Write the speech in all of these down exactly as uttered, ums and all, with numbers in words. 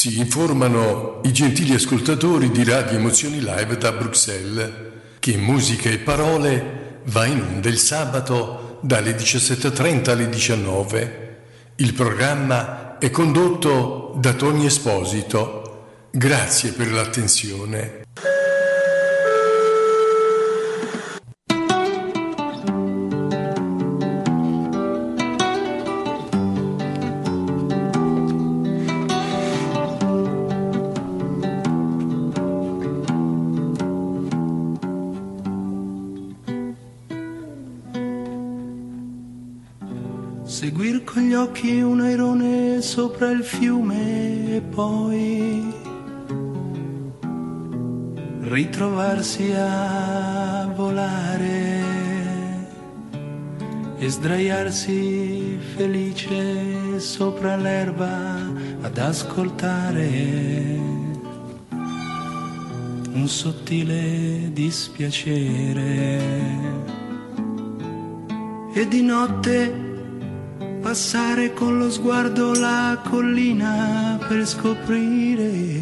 Si informano i gentili ascoltatori di Radio Emozioni Live da Bruxelles che Musica e Parole va in onda il sabato dalle diciassette e trenta alle diciannove. Il programma è condotto da Tony Esposito. Grazie per l'attenzione. Seguir con gli occhi un airone sopra il fiume e poi ritrovarsi a volare e sdraiarsi felice sopra l'erba ad ascoltare un sottile dispiacere. E di notte passare con lo sguardo la collina per scoprire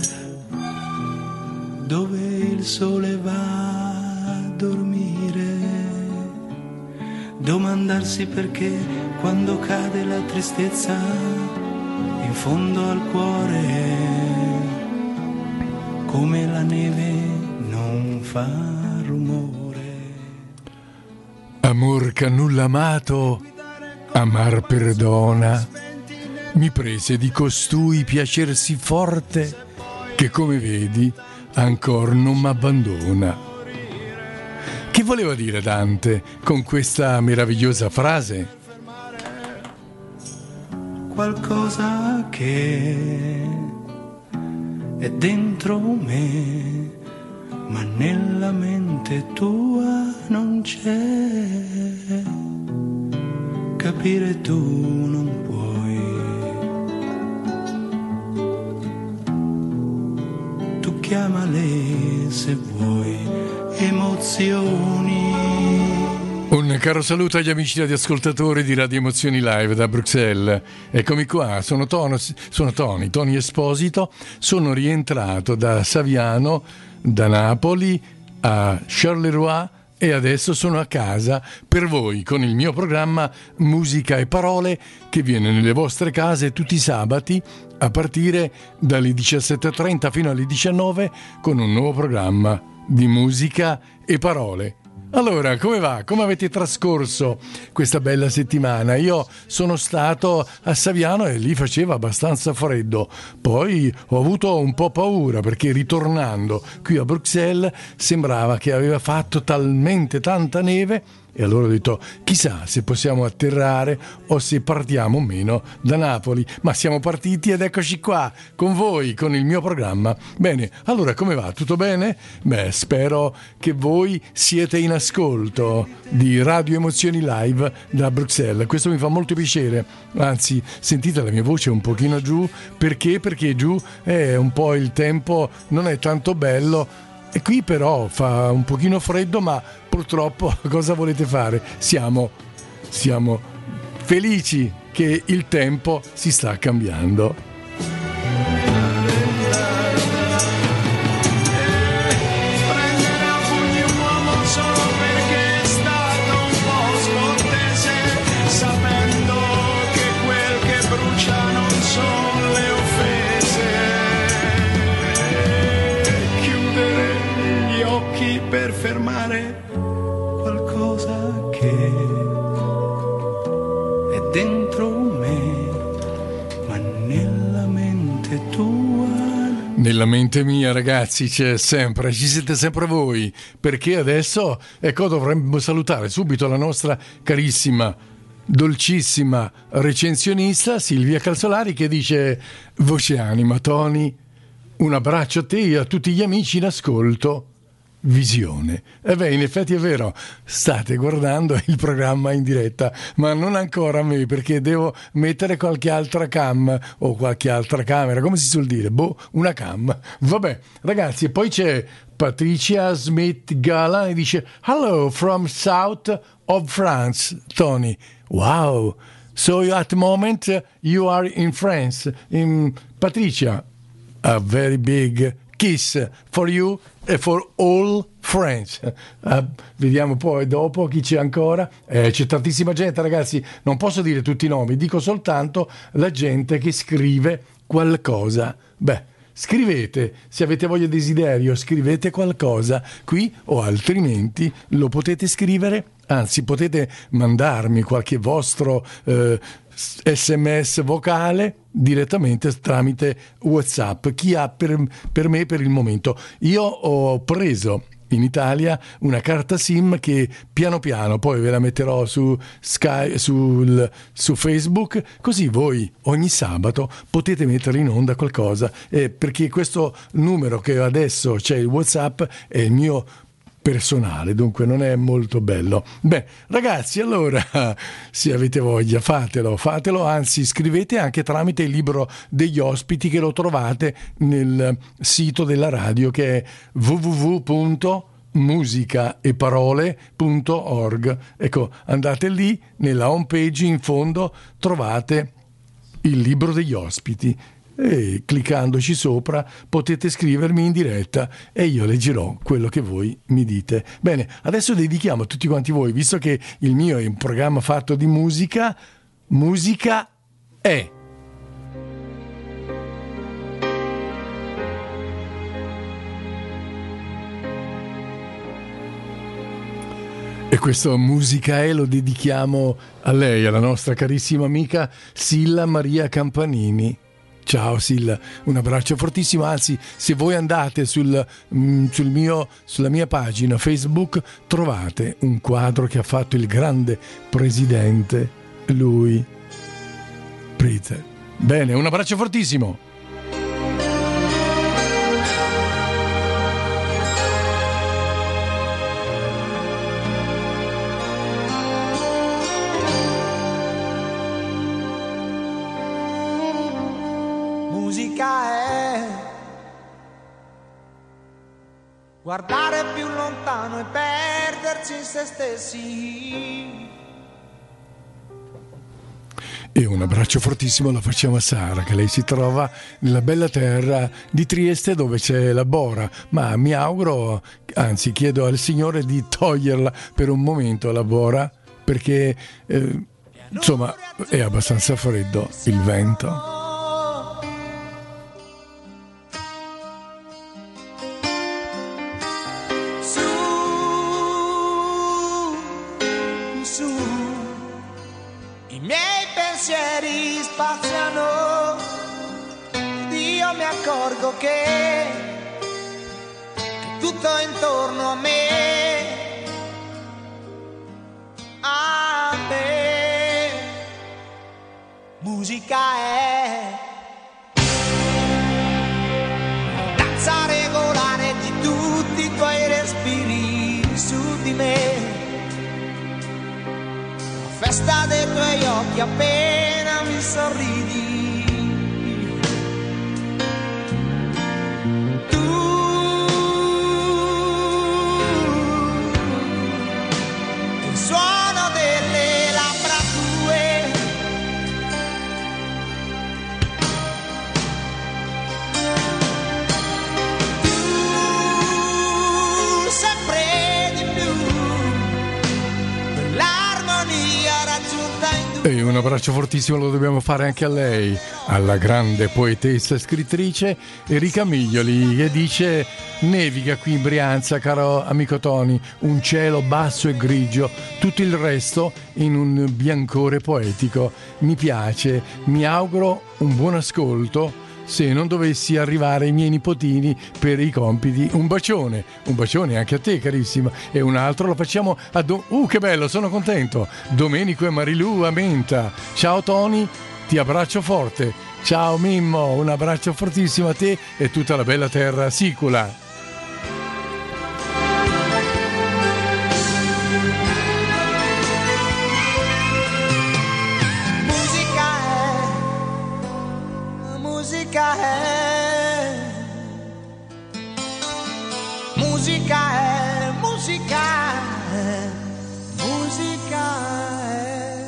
dove il sole va a dormire. Domandarsi perché quando cade la tristezza in fondo al cuore, come la neve non fa rumore. Amor che nulla amato, amar perdona, mi prese di costui piacersi forte, che come vedi ancor non m'abbandona. Che voleva dire Dante con questa meravigliosa frase? Qualcosa che è dentro me, ma nella mente tua non c'è. Capire tu non puoi, tu chiamale se vuoi emozioni. Un caro saluto agli amici radioascoltatori di Radio Emozioni Live da Bruxelles. Eccomi qua, sono, tono, sono Tony, Tony Esposito, sono rientrato da Saviano, da Napoli a Charleroi, e adesso sono a casa per voi con il mio programma Musica e Parole, che viene nelle vostre case tutti i sabati a partire dalle diciassette e trenta fino alle diciannove con un nuovo programma di musica e parole. Allora, come va? Come avete trascorso questa bella settimana? Io sono stato a Saviano e lì faceva abbastanza freddo. Poi ho avuto un po' paura perché ritornando qui a Bruxelles sembrava che aveva fatto talmente tanta neve, e allora ho detto chissà se possiamo atterrare o se partiamo o meno da Napoli. Ma siamo partiti ed eccoci qua con voi, con il mio programma. Bene, allora come va? Tutto bene? Beh, spero che voi siete in ascolto di Radio Emozioni Live da Bruxelles. Questo mi fa molto piacere, anzi sentite la mia voce un pochino giù. Perché? Perché giù è un po' il tempo, non è tanto bello. E qui però fa un pochino freddo, ma purtroppo cosa volete fare? Siamo, siamo felici che il tempo si sta cambiando. Per fermare qualcosa che è dentro me, ma nella mente tua. Nella mente mia, ragazzi, c'è sempre, ci siete sempre voi, perché adesso, ecco, dovremmo salutare subito la nostra carissima, dolcissima recensionista Silvia Calzolari, che dice: voce anima Tony, un abbraccio a te e a tutti gli amici in ascolto. Visione. E beh, in effetti è vero, state guardando il programma in diretta, ma non ancora a me, perché devo mettere qualche altra cam o qualche altra camera, come si suol dire, boh, una cam. Vabbè, ragazzi, e poi c'è Patricia Smith Gala e dice: hello from south of France, Tony. Wow, so at the moment you are in France. In... Patricia, a very big kiss for you e for all friends. Uh, vediamo poi dopo chi c'è ancora. Eh, c'è tantissima gente, ragazzi, non posso dire tutti i nomi, dico soltanto la gente che scrive qualcosa. Beh, scrivete, se avete voglia e desiderio, scrivete qualcosa qui, o altrimenti lo potete scrivere, anzi potete mandarmi qualche vostro eh, sms vocale direttamente tramite WhatsApp. Chi ha per, per me per il momento? Io ho preso in Italia una carta SIM che piano piano poi ve la metterò su Sky, sul, su Facebook, così voi ogni sabato potete mettere in onda qualcosa, eh, perché questo numero che adesso c'è il WhatsApp è il mio personale, dunque non è molto bello. Beh, ragazzi, allora se avete voglia fatelo, fatelo, anzi scrivete anche tramite il libro degli ospiti, che lo trovate nel sito della radio, che è w w w punto musicaeparole punto org. Ecco, andate lì, nella home page in fondo trovate il libro degli ospiti e cliccandoci sopra potete scrivermi in diretta e io leggerò quello che voi mi dite. Bene, adesso dedichiamo a tutti quanti voi, visto che il mio è un programma fatto di musica, musica è. E questo Musica è lo dedichiamo a lei, alla nostra carissima amica Silla Maria Campanini. Ciao Silla, un abbraccio fortissimo, anzi se voi andate sul, sul mio, sulla mia pagina Facebook trovate un quadro che ha fatto il grande presidente, lui, Prize. Bene, un abbraccio fortissimo. Guardare più lontano e perderci in se stessi. E un abbraccio fortissimo lo facciamo a Sara, che lei si trova nella bella terra di Trieste, dove c'è la Bora, ma mi auguro, anzi chiedo al Signore di toglierla per un momento la Bora, perché eh, insomma è abbastanza freddo il vento. Accorgo che tutto intorno a me, a me, musica è danza regolare di tutti i tuoi respiri su di me, la festa dei tuoi occhi appena mi sorridi. E un abbraccio fortissimo lo dobbiamo fare anche a lei, alla grande poetessa e scrittrice Erika Miglioli, che dice: neviga qui in Brianza, caro amico Tony, un cielo basso e grigio, tutto il resto in un biancore poetico. Mi piace, mi auguro un buon ascolto se non dovessi arrivare i miei nipotini per i compiti. Un bacione, un bacione anche a te carissima, e un altro lo facciamo a Do- uh che bello, sono contento, Domenico e Marilu a Menta. Ciao Tony, ti abbraccio forte. Ciao Mimmo, un abbraccio fortissimo a te e tutta la bella terra sicula. Musica è, musica è, musica è, musica è.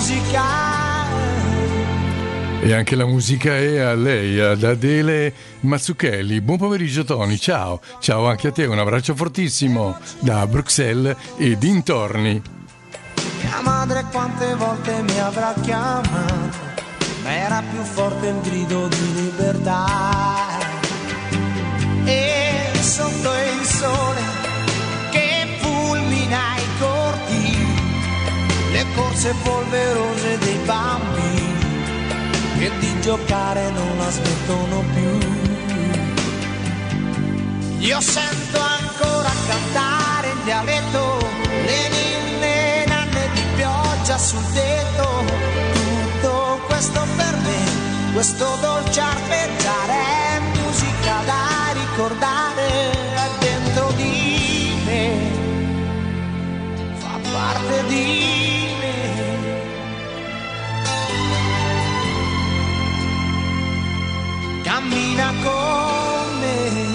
musica. E anche la musica è a lei, ad Adele Mazzucchelli. Buon pomeriggio Tony, ciao. Ciao anche a te, un abbraccio fortissimo da Bruxelles e dintorni. Mia madre quante volte mi avrà chiamato, ma era più forte il grido di libertà. E sotto il sole che fulmina i cortili, le corse polverose dei bambini che di giocare non la smettono più. Io sento ancora cantare in dialetto le ninne nanne di pioggia sul tetto. Tutto questo per me, questo dolce arpeggiare è musica da ricordare, è dentro di me, fa parte di cammina con me.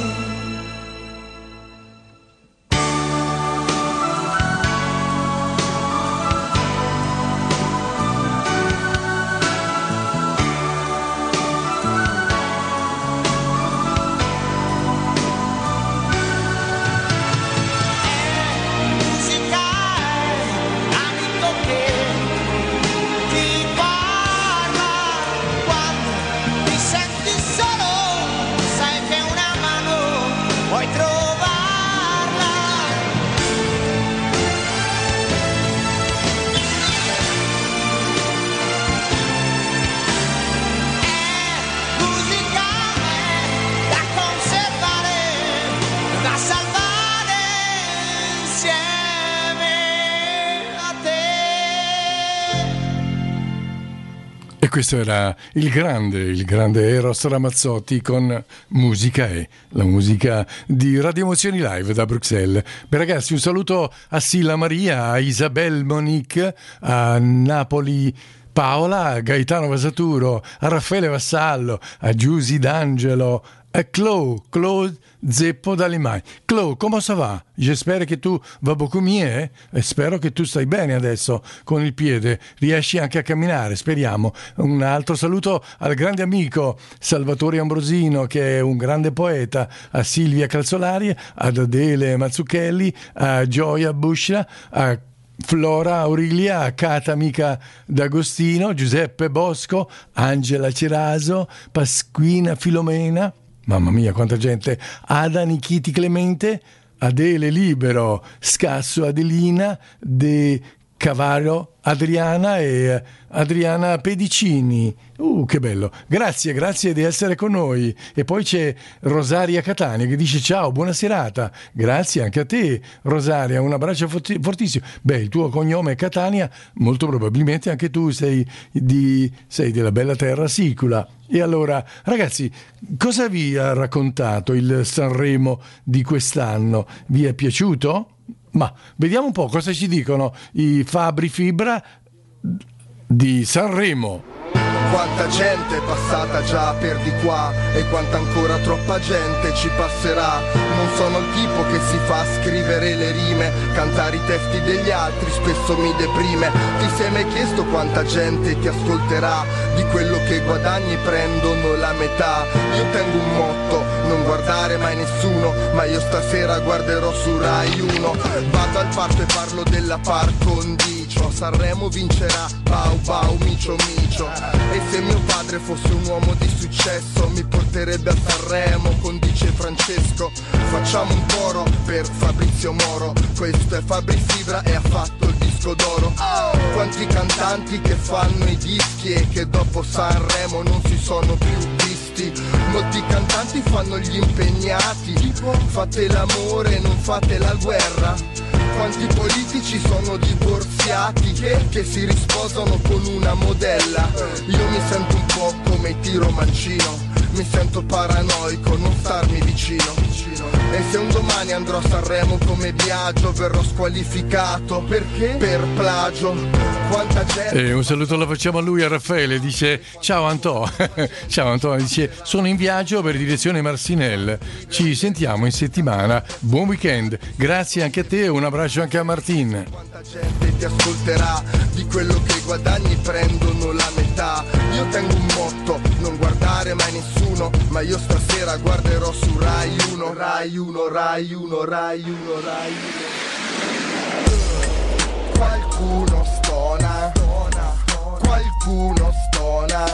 Questo era il grande, il grande Eros Ramazzotti con Musica E, la musica di Radio Emozioni Live da Bruxelles. Beh ragazzi, un saluto a Silla Maria, a Isabel Monique, a Napoli Paola, a Gaetano Vasaturo, a Raffaele Vassallo, a Giusy D'Angelo, a Chloe, Claude Zeppo d'Alemagna. Chloe, come ça va? J'espère che tu va beaucoup mieux, e spero che tu stai bene adesso con il piede, riesci anche a camminare, speriamo. Un altro saluto al grande amico Salvatore Ambrosino, che è un grande poeta, a Silvia Calzolari, ad Adele Mazzucchelli, a Gioia Buscia, a Flora Aurilia, Cata Amica D'Agostino, Giuseppe Bosco, Angela Ceraso, Pasquina Filomena, mamma mia quanta gente, Ada Nichiti Clemente, Adele Libero, Scasso Adelina, De Cavallo Adriana e Adriana Pedicini. Uh, che bello. Grazie, grazie di essere con noi. E poi c'è Rosaria Catania che dice ciao, buona serata. Grazie anche a te, Rosaria, un abbraccio fortissimo. Beh, il tuo cognome è Catania, molto probabilmente anche tu sei, di, sei della bella terra sicula. E allora, ragazzi, cosa vi ha raccontato il Sanremo di quest'anno? Vi è piaciuto? Ma vediamo un po' cosa ci dicono i Fabri Fibra di Sanremo. Quanta gente è passata già per di qua e quanta ancora troppa gente ci passerà. Non sono il tipo che si fa scrivere le rime, cantare i testi degli altri spesso mi deprime. Ti sei mai chiesto quanta gente ti ascolterà? Di quello che guadagni prendono la metà. Io tengo un motto, non guardare mai nessuno, ma io stasera guarderò su Rai uno. Vado al parto e parlo della par condicio. Sanremo vincerà, bau bau, micio micio. E se mio padre fosse un uomo di successo mi porterebbe a Sanremo con dice Francesco. Facciamo un coro per Fabrizio Moro, questo è Fabri Fibra e ha fatto il disco d'oro. Quanti cantanti che fanno i dischi e che dopo Sanremo non si sono più visti. Molti cantanti fanno gli impegnati, tipo fate l'amore, non fate la guerra. Quanti politici sono divorziati che, che si risposano con una modella. Io mi sento un po' come Tiro Mancino, mi sento paranoico, non starmi vicino. E se un domani andrò a Sanremo come Biagio, verrò squalificato. Perché? Per plagio. Quanta gente. E un saluto lo facciamo a lui, a Raffaele, dice ciao Antò. Ciao Antò, dice sono in viaggio per direzione Marcinelle, ci sentiamo in settimana, buon weekend, grazie anche a te e un abbraccio anche a Martin. Quanta gente ti ascolterà, di quello che guadagni prendono la metà. Io tengo un motto, non guardare mai nessuno, ma io stasera guarderò su Rai uno, Rai uno, Rai uno, Rai uno, Rai uno. Qualcuno stona, qualcuno stona,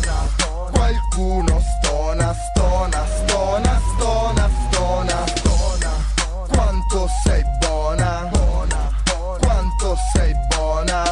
qualcuno stona, stona, stona, stona, stona, stona. Quanto sei buona, quanto sei buona,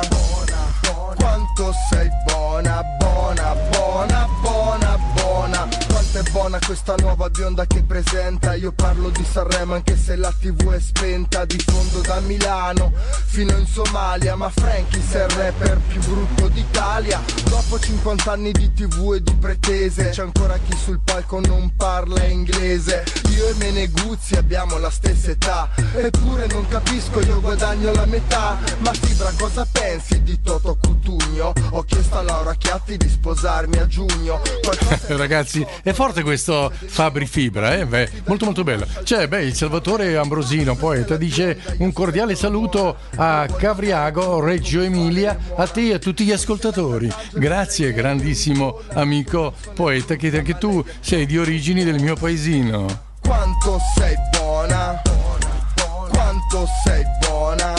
quanto sei buona, buona, buona, buona, buona. Quanto è buona questa nuova bionda che presenta. Io parlo di Sanremo anche se la tivù è spenta. Di fondo da Milano fino in Somalia, ma Frankis è il rapper più brutto d'Italia. Dopo cinquanta anni di tivù e di pretese, c'è ancora chi sul palco non parla inglese. Io e Meneguzzi abbiamo la stessa età, eppure non capisco, io guadagno la metà. Ma Fibra, cosa pensi di Toto Cutugno? Ho chiesto a Laura Chiatti di sposarmi a giugno. Qualcosa... Ragazzi, è forte questo Fabri Fibra, eh? Beh, molto molto bello. C'è beh, il Salvatore Ambrosino, poeta, dice un cordiale saluto a Cavriago, Reggio Emilia, a te e a tutti gli ascoltatori. Grazie, grandissimo amico poeta, che anche tu sei di origini del mio paesino. Quanto sei buona, quanto sei buona,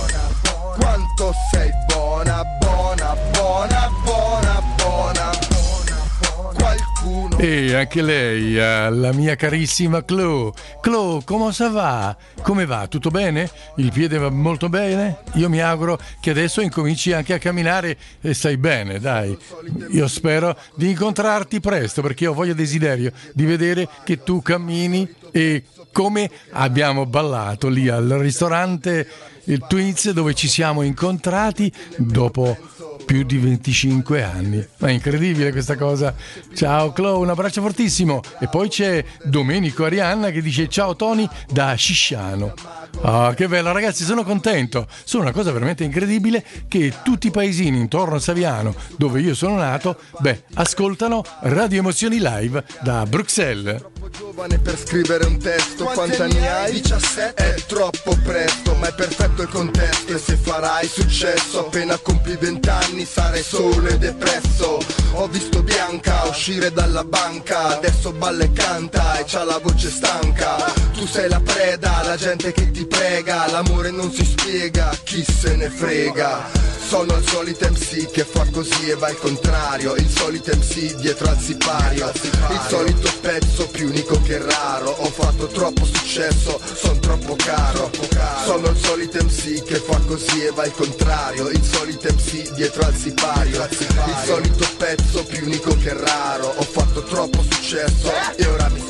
quanto sei buona, buona, buona, buona, buona. Qualcuno. E anche lei, la mia carissima Chloe. Chloe, come va? Come va? Tutto bene? Il piede va molto bene? Io mi auguro che adesso incominci anche a camminare e stai bene, dai. Io spero di incontrarti presto, perché ho voglia e desiderio di vedere che tu cammini e come abbiamo ballato lì al ristorante il Twins, dove ci siamo incontrati dopo più di venticinque anni. Ma è incredibile questa cosa. Ciao Chloe, un abbraccio fortissimo. E poi c'è Domenico Arianna che dice ciao Tony da Scisciano. Ah, che bello, ragazzi, sono contento. Sono una cosa veramente incredibile che tutti i paesini intorno a Saviano, dove io sono nato, beh, ascoltano Radio Emozioni Live da Bruxelles. Giovane per scrivere un testo. Quanti anni hai? diciassette. È troppo presto, ma è perfetto il contesto. E se farai successo appena compi vent'anni sarai solo e depresso. Ho visto Bianca uscire dalla banca, adesso balla e canta e c'ha la voce stanca. Tu sei la preda, la gente che ti prega, l'amore non si spiega, chi se ne frega. Sono il solito M C che fa così e va al contrario, il solito M C dietro al sipario, il solito pezzo più unico che raro. Ho fatto troppo successo, son troppo caro. Sono il solito M C che fa così e va al contrario, il solito M C dietro al sipario, il solito pezzo più unico che raro. Ho fatto troppo successo e ora mi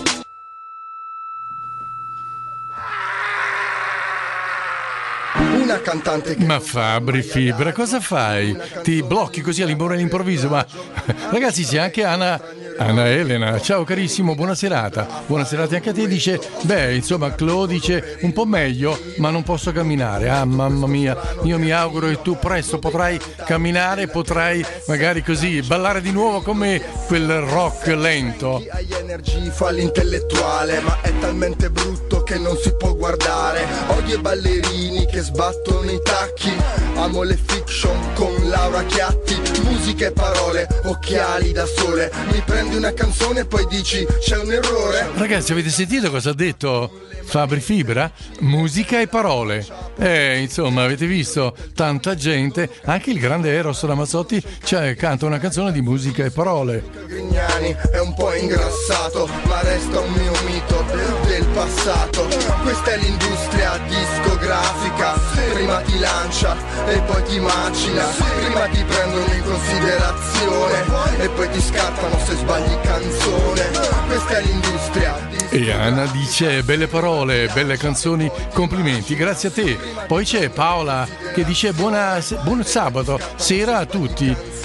una cantante che... Ma Fabri Fibra, cosa fai? Ti blocchi così all'improvviso? Ma ragazzi, c'è anche Anna, Anna Elena. Ciao carissimo, buona serata. Buona serata anche a te. Dice, beh, insomma, Chloe dice un po' meglio, ma non posso camminare. Ah, mamma mia, io mi auguro che tu presto potrai camminare, potrai magari così ballare di nuovo come quel rock lento. Hai energy, fa l'intellettuale, ma è talmente brutto che non si può guardare. Odio i ballerini che sbattono i tacchi, amo le fiction con Laura Chiatti, musica e parole, occhiali da sole. Mi prendi una canzone e poi dici c'è un errore. Ragazzi, avete sentito cosa ha detto Fabri Fibra? Musica e parole. Eh, insomma, avete visto? Tanta gente, anche il grande Eros Ramazzotti, cioè, canta una canzone di musica e parole. Grignani è un po' ingrassato, ma resta un mio mito del passato. Questa è l'industria discografica, prima ti lancia e poi ti macina, prima ti prendono in considerazione e poi ti scartano se sbagli canzone. Questa è l'industria. E Anna dice belle parole, belle canzoni, complimenti, grazie a te. Poi c'è Paola che dice buona, buon sabato sera a tutti.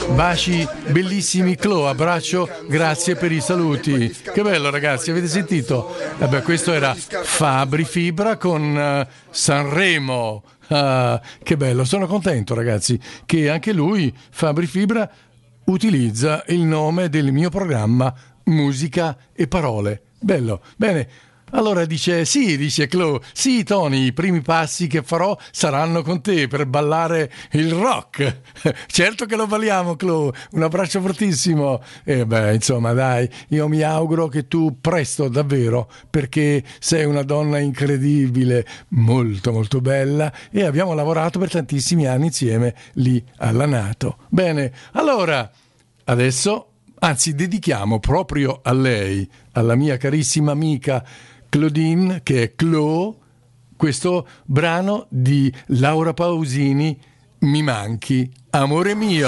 baci bellissimi. Chloe, abbraccio, grazie per i saluti. Che bello ragazzi, avete sentito? Vabbè, questo era Fabri Fibra con uh, Sanremo. Uh, che bello, sono contento ragazzi che anche lui, Fabri Fibra, utilizza il nome del mio programma Musica e Parole. Bello, bene. Allora dice, sì, dice Chloe, sì Tony, i primi passi che farò saranno con te per ballare il rock. Certo che lo balliamo Chloe, un abbraccio fortissimo. E beh, insomma dai, io mi auguro che tu presto davvero, perché sei una donna incredibile, molto molto bella e abbiamo lavorato per tantissimi anni insieme lì alla NATO. Bene, allora, adesso, anzi dedichiamo proprio a lei, alla mia carissima amica Claudine, che è Chloe, questo brano di Laura Pausini, Mi manchi, amore mio.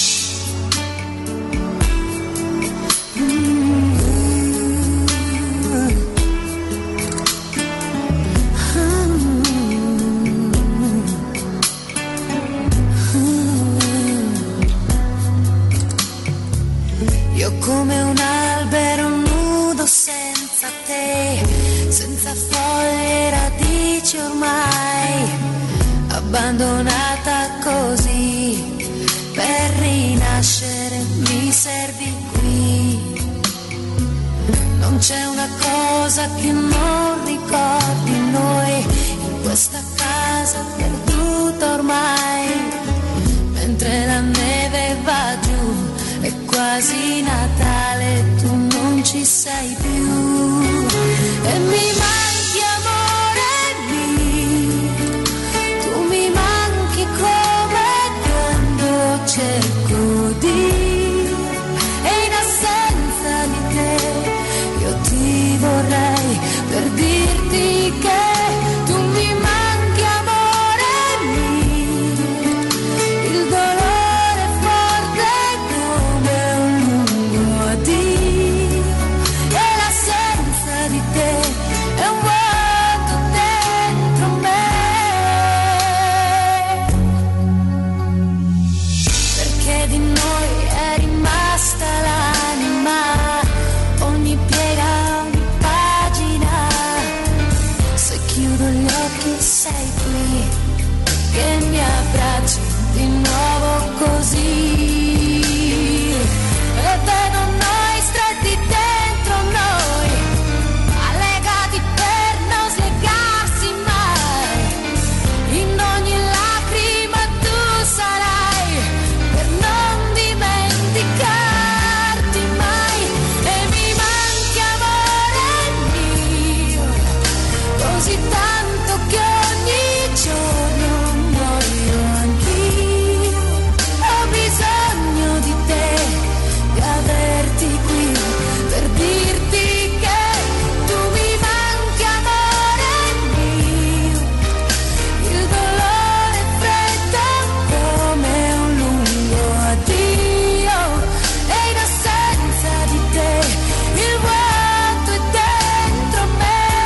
Io come un albero nudo senza te, senza foglie e radici ormai, abbandonata così, per rinascere mi servi qui. Non c'è una cosa che non ricordi noi, in questa casa perduta ormai, mentre la neve va giù, è quasi Natale, tu non ci sei più. E mi manchi amore mio, tu mi manchi come quando cerco di, e in assenza di te io ti vorrei per dirti che tu mi manchi amore mio, il dolore è forte come un lungo addio, e l'assenza di te è un vuoto dentro me, perché di noi è rimasta l'anima, ogni piega, ogni pagina, se chiudo gli occhi sei qui, che mi abbracci di nuovo così, e vedo noi stretti dentro noi, allegati per non slegarsi mai, in ogni lacrima tu sarai, per non dimenticarti mai, e mi manchi amore mio, così tanto che ogni giorno muoio anch'io, ho bisogno di te, di averti qui, per dirti che tu mi manchi amore mio, il dolore è freddo come un lungo addio, e in assenza di te il vuoto è dentro me.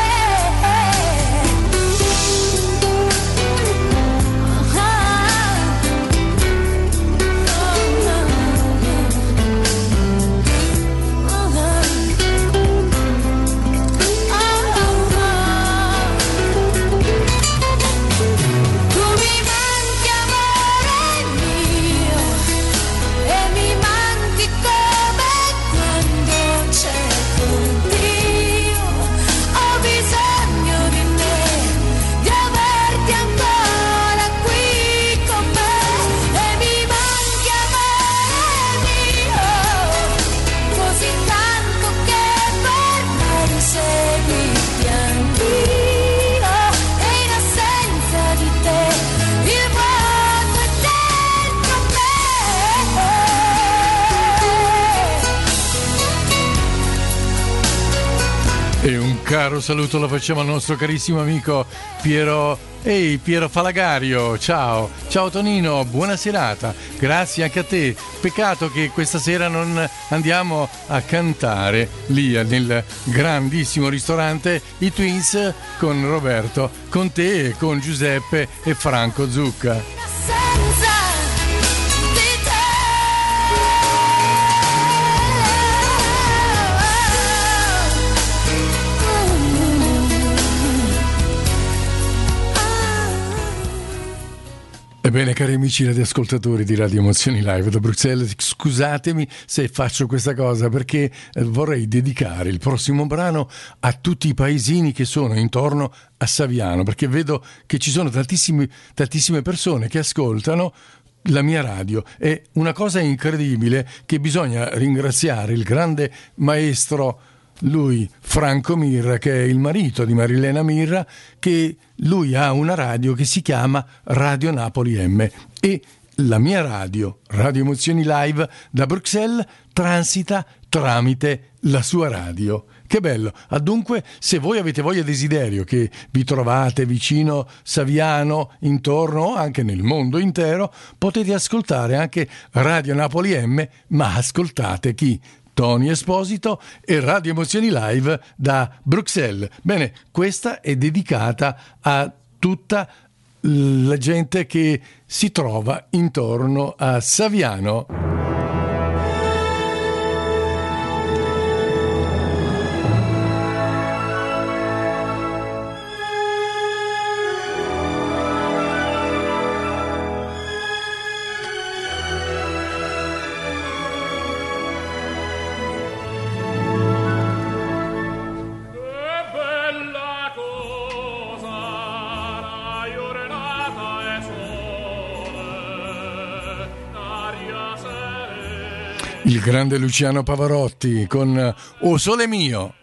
Tu mi manchi amore mio, e mi manchi come quando cerco Dio, ho bisogno di me, di averti ancora qui con me, e mi manchi amore mio, così tanto che vorrei seguirti anch'io, e in assenza di te il vuoto è dentro me. E un caro saluto lo facciamo al nostro carissimo amico Piero. Ehi Piero Falagario, ciao, ciao Tonino, buona serata, grazie anche a te. Peccato che questa sera non andiamo a cantare lì nel grandissimo ristorante I Twins con Roberto, con te, con Giuseppe e Franco Zucca. Senza di te Ebbene, cari amici radioascoltatori di Radio Emozioni Live da Bruxelles, scusatemi se faccio questa cosa perché vorrei dedicare il prossimo brano a tutti i paesini che sono intorno a Saviano, perché vedo che ci sono tantissime, tantissime persone che ascoltano la mia radio. È una cosa incredibile che bisogna ringraziare il grande maestro, lui Franco Mirra, che è il marito di Marilena Mirra, che lui ha una radio che si chiama Radio Napoli M, e la mia radio, Radio Emozioni Live da Bruxelles, transita tramite la sua radio. Che bello! Ah, dunque, se voi avete voglia e desiderio che vi trovate vicino Saviano, intorno, anche nel mondo intero, potete ascoltare anche Radio Napoli M, ma ascoltate chi? Tony Esposito e Radio Emozioni Live da Bruxelles. Bene, questa è dedicata a tutta la gente che si trova intorno a Saviano. Il grande Luciano Pavarotti con O Sole Mio.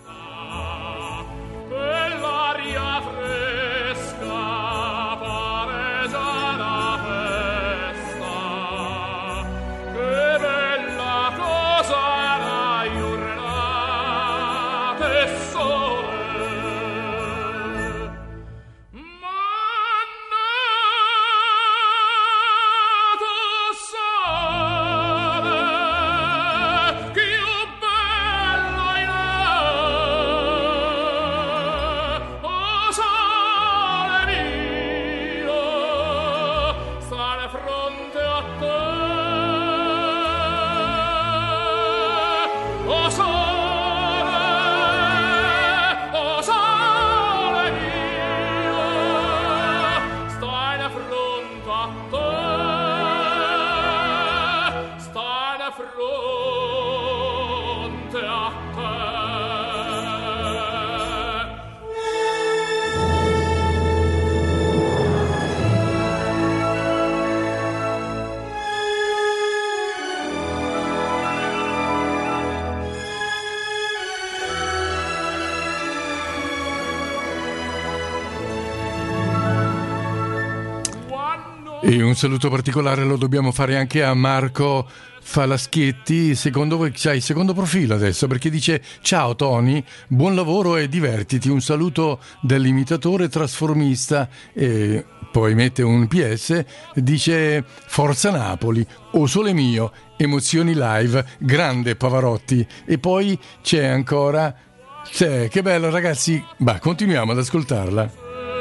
E un saluto particolare lo dobbiamo fare anche a Marco Falaschetti. Secondo voi c'hai il secondo profilo adesso, perché dice: ciao Tony, buon lavoro e divertiti, un saluto dall'imitatore trasformista, e poi mette un P S, dice: Forza Napoli, O Sole Mio, Emozioni Live, grande Pavarotti. E poi c'è ancora, c'è, che bello ragazzi, bah, continuiamo ad ascoltarla.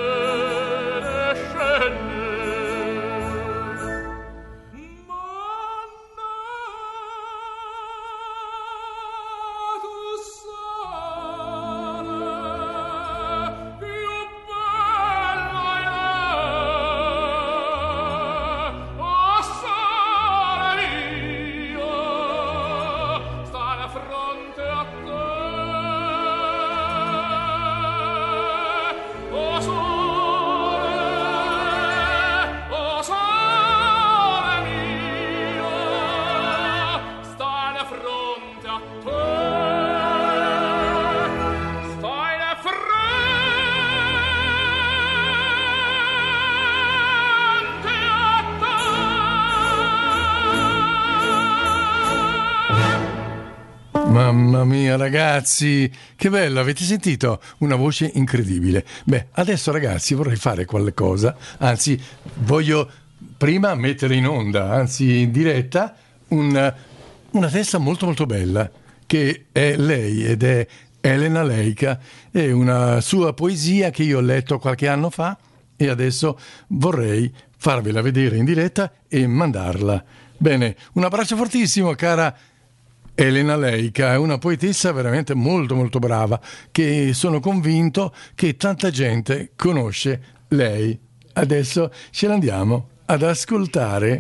Mamma mia ragazzi, che bello, avete sentito? Una voce incredibile. Beh, adesso ragazzi vorrei fare qualcosa, anzi voglio prima mettere in onda, anzi in diretta, un, una testa molto molto bella, che è lei ed è Elena Leica, è una sua poesia che io ho letto qualche anno fa e adesso vorrei farvela vedere in diretta e mandarla. Bene, un abbraccio fortissimo cara Elena Leica, è una poetessa veramente molto molto brava, che sono convinto che tanta gente conosce lei. Adesso ce l'andiamo ad ascoltare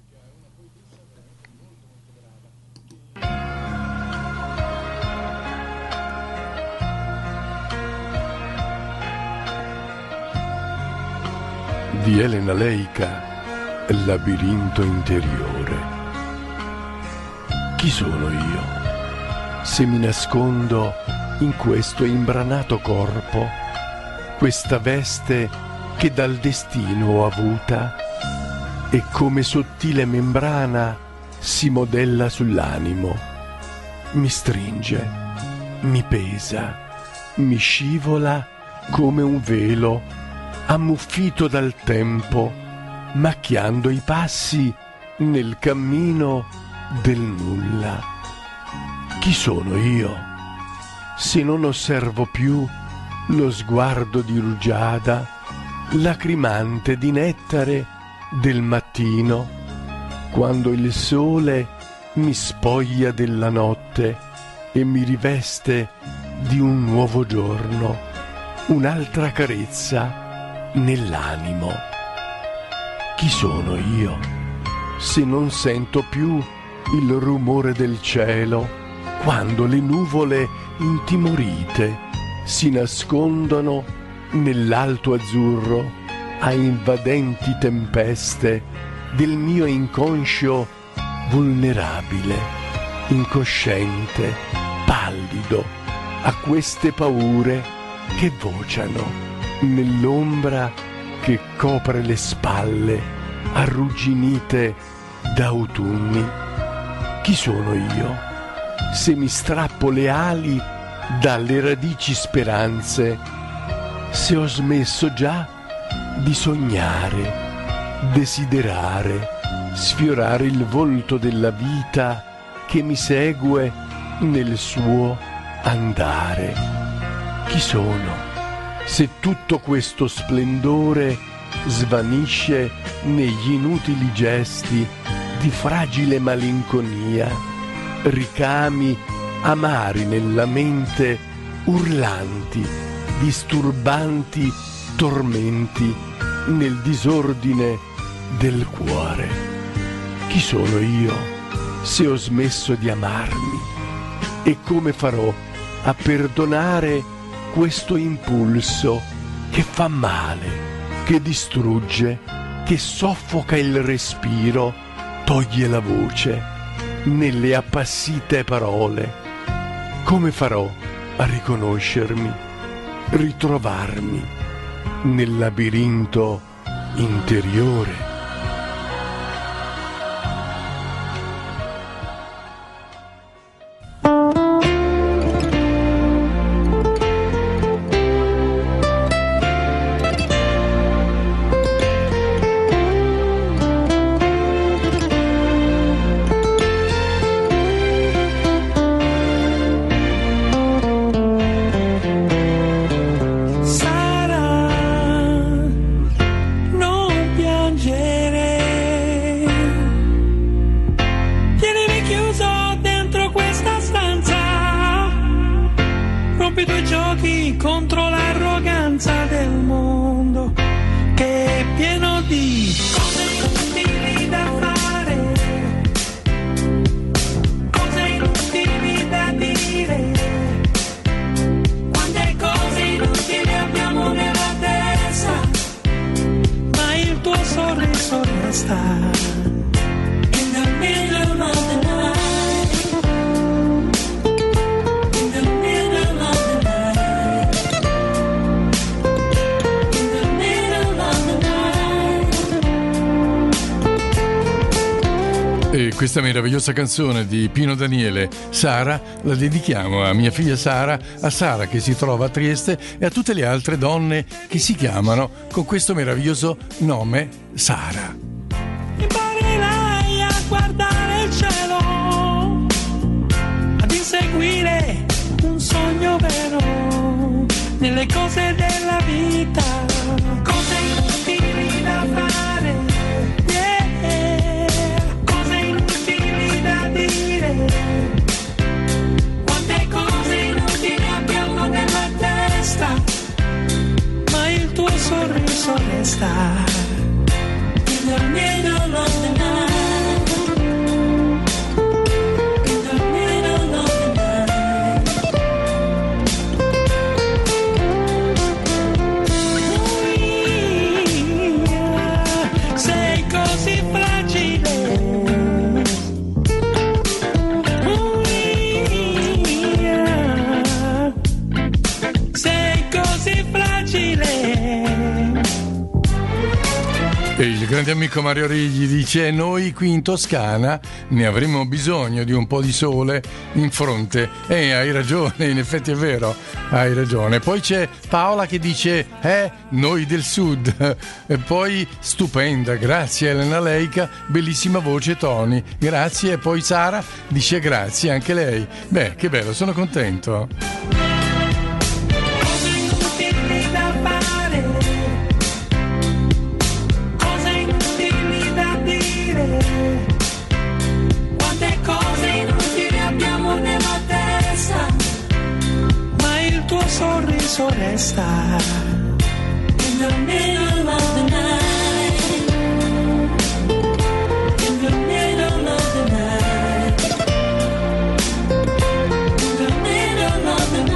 di Elena Leica, Labirinto interiore. Chi sono io se mi nascondo in questo imbranato corpo, questa veste che dal destino ho avuta e come sottile membrana si modella sull'animo, mi stringe, mi pesa, mi scivola come un velo ammuffito dal tempo, macchiando i passi nel cammino del nulla. Chi sono io se non osservo più lo sguardo di rugiada, lacrimante di nettare del mattino, quando il sole mi spoglia della notte e mi riveste di un nuovo giorno, un'altra carezza nell'animo. Chi sono io se non sento più il rumore del cielo quando le nuvole intimorite si nascondono nell'alto azzurro a invadenti tempeste del mio inconscio vulnerabile, incosciente, pallido a queste paure che vociano nell'ombra che copre le spalle arrugginite da autunni. Chi sono io se mi strappo le ali dalle radici speranze, se ho smesso già di sognare, desiderare, sfiorare il volto della vita che mi segue nel suo andare? Chi sono se tutto questo splendore svanisce negli inutili gesti di fragile malinconia, ricami amari nella mente, urlanti, disturbanti tormenti nel disordine del cuore? Chi sono io se ho smesso di amarmi? E come farò a perdonare questo impulso che fa male, che distrugge, che soffoca il respiro, toglie la voce nelle appassite parole? Come farò a riconoscermi, ritrovarmi nel labirinto interiore? Questa meravigliosa canzone di Pino Daniele, Sara, la dedichiamo a mia figlia Sara, a Sara che si trova a Trieste e a tutte le altre donne che si chiamano con questo meraviglioso nome Sara. Imparerai a guardare il cielo, ad inseguire un sogno vero nelle cose della vita, cose inutili da fare. Quante cose inutili abbiamo nella testa, ma il tuo sorriso resta. grande amico Mario Righi dice: noi qui in Toscana ne avremmo bisogno di un po' di sole in fronte. E hai ragione, in effetti è vero, hai ragione. Poi c'è Paola che dice: eh, noi del sud. E poi stupenda, grazie Elena Leica, bellissima voce Tony, grazie. E poi Sara dice grazie anche lei. Beh, che bello, sono contento. Sorriso resta in the middle of the night, in the middle of the night, in the middle of the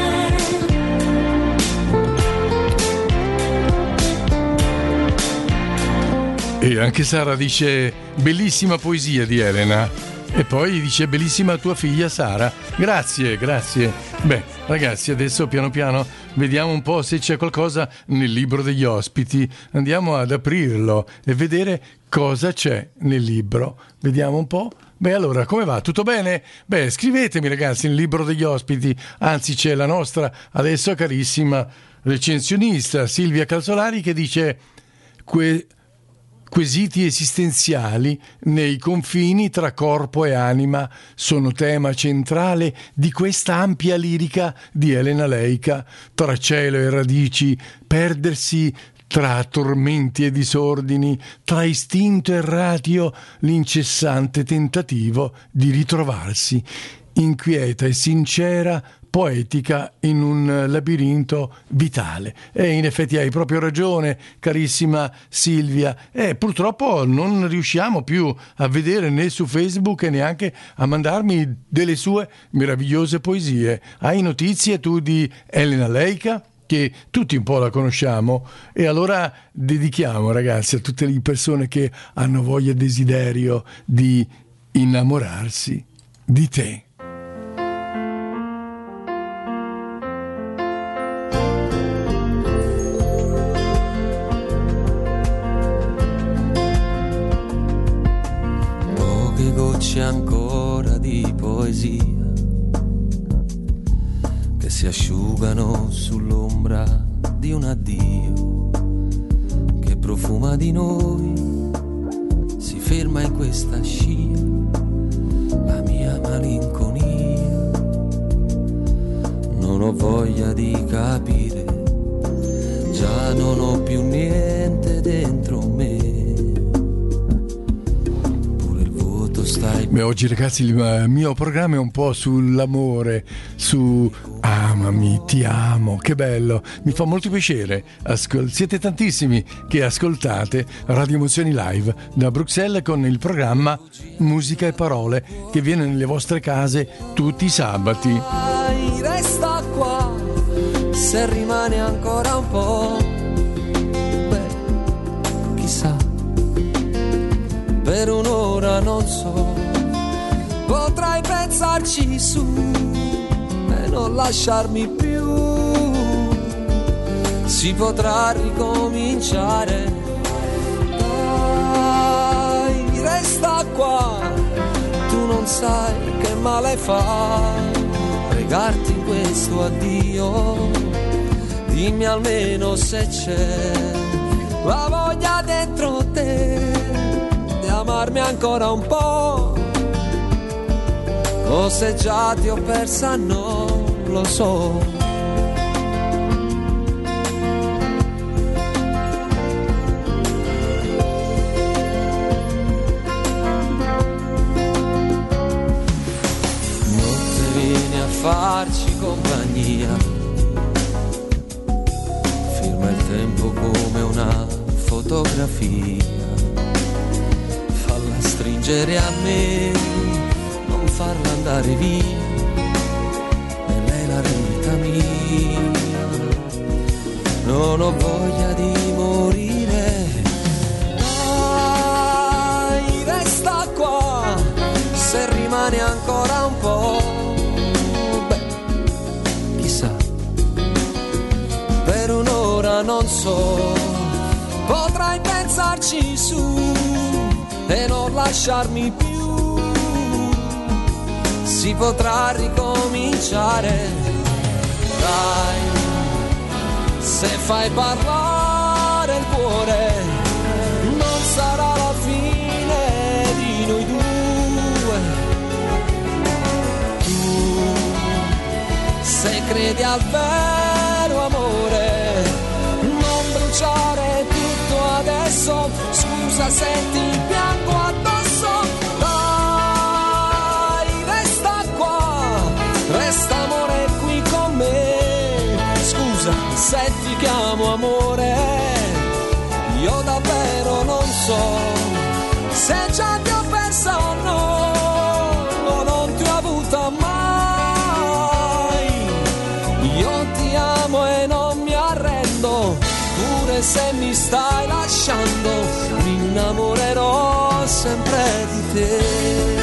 night. E anche Sara dice: bellissima poesia di Elena. E poi dice: bellissima tua figlia Sara. Grazie, grazie. Beh, ragazzi, adesso piano piano vediamo un po' se c'è qualcosa nel libro degli ospiti. Andiamo ad aprirlo e vedere cosa c'è nel libro. Vediamo un po'. Beh, allora, come va? Tutto bene? Beh, scrivetemi, ragazzi, nel libro degli ospiti. Anzi, c'è la nostra adesso carissima recensionista Silvia Calzolari che dice: que- quesiti esistenziali nei confini tra corpo e anima sono tema centrale di questa ampia lirica di Elena Leica. Tra cielo e radici, perdersi tra tormenti e disordini, tra istinto e ratio, l'incessante tentativo di ritrovarsi, inquieta e sincera, poetica in un labirinto vitale. E in effetti hai proprio ragione, carissima Silvia. E purtroppo non riusciamo più a vedere né su Facebook e neanche a mandarmi delle sue meravigliose poesie. Hai notizie tu di Elena Leica? Che tutti un po' la conosciamo, e allora dedichiamo, ragazzi, a tutte le persone che hanno voglia e desiderio di innamorarsi di te. Poche gocce ancora di poesia che si asciugano sull'ombra di un addio che profuma di noi, si ferma in questa scia la mia malinconia. Non ho voglia di capire, già non ho più niente dentro me. Stai... Beh, oggi, ragazzi, il mio programma è un po' sull'amore, su amami, ti amo, che bello, mi fa molto piacere. Ascol- siete tantissimi che ascoltate Radio Emozioni Live da Bruxelles con il programma Musica e Parole che viene nelle vostre case tutti i sabati. Resta qua se rimane ancora un po', beh, chissà, per un'ora non so, potrai pensarci su e non lasciarmi più, si potrà ricominciare. Dai, resta qua, tu non sai che male fa pregarti in questo addio, dimmi almeno se c'è la voglia dentro te di amarmi ancora un po', o se già ti ho persa non lo so. Notte vieni a farci compagnia, firma il tempo come una fotografia, stringere a me, non farla andare via, e lei la vita mia. Non ho voglia di morire, dai, resta qua, se rimane ancora un po', beh, chissà, per un'ora non so, potrai pensarci starci su e non lasciarmi più, si potrà ricominciare. Dai, se fai parlare il cuore, non sarà la fine di noi due. Tu, se credi al vero amore, non bruciare tutto adesso. Scusa se ti piango addosso. Dai, resta qua, resta amore qui con me. Scusa se ti chiamo amore, io davvero non so se già ti ho persa o no, o non ti ho avuta mai. Io ti amo e non mi arrendo, pure se mi stai lasciando, mi innamorerò sempre di te.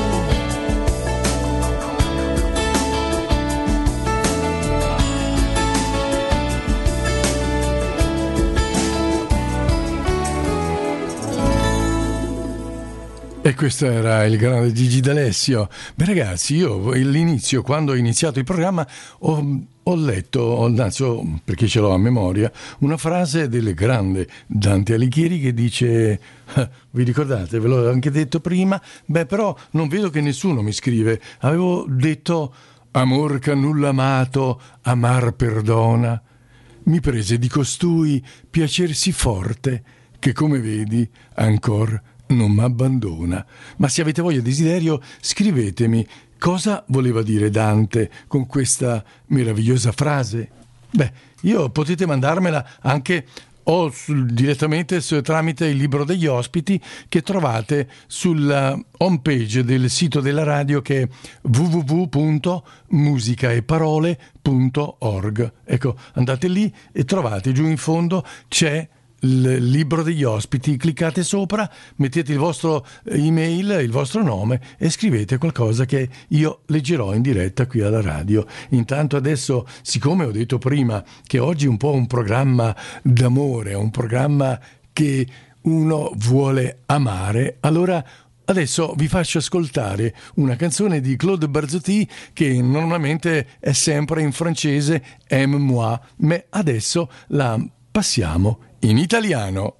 E questo era il grande Gigi D'Alessio. Beh ragazzi, io all'inizio, quando ho iniziato il programma, ho, ho letto, ho, anzi, ho, perché ce l'ho a memoria, una frase del grande Dante Alighieri che dice, vi ricordate, ve l'ho anche detto prima, beh però non vedo che nessuno mi scrive, avevo detto amor che a nulla amato, amar perdona, mi prese di costui piacersi forte, che come vedi ancor non mi abbandona. Ma se avete voglia e desiderio, scrivetemi cosa voleva dire Dante con questa meravigliosa frase. Beh, io potete mandarmela anche o sul, direttamente su, tramite il libro degli ospiti che trovate sulla home page del sito della radio, che è w w w punto musicaeparole punto org. Ecco, andate lì e trovate giù in fondo c'è il libro degli ospiti, cliccate sopra, mettete il vostro email, il vostro nome e scrivete qualcosa che io leggerò in diretta qui alla radio. Intanto adesso, siccome ho detto prima che oggi è un po' un programma d'amore, un programma che uno vuole amare, allora adesso vi faccio ascoltare una canzone di Claude Barzotti che normalmente è sempre in francese, Aime moi, ma adesso la passiamo in italiano.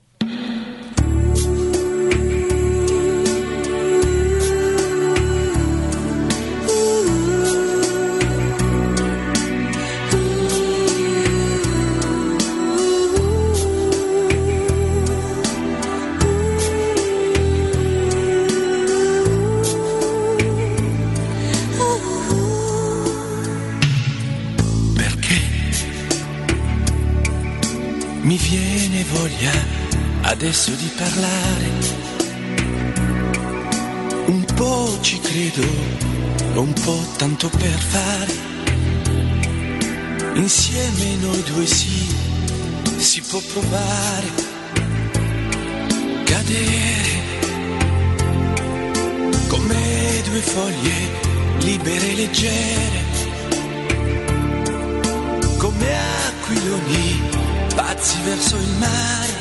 Mi viene voglia adesso di parlare, un po' ci credo, un po' tanto per fare, insieme noi due sì, si può provare, cadere, come due foglie libere e leggere, come aquiloni pazzi verso il mare.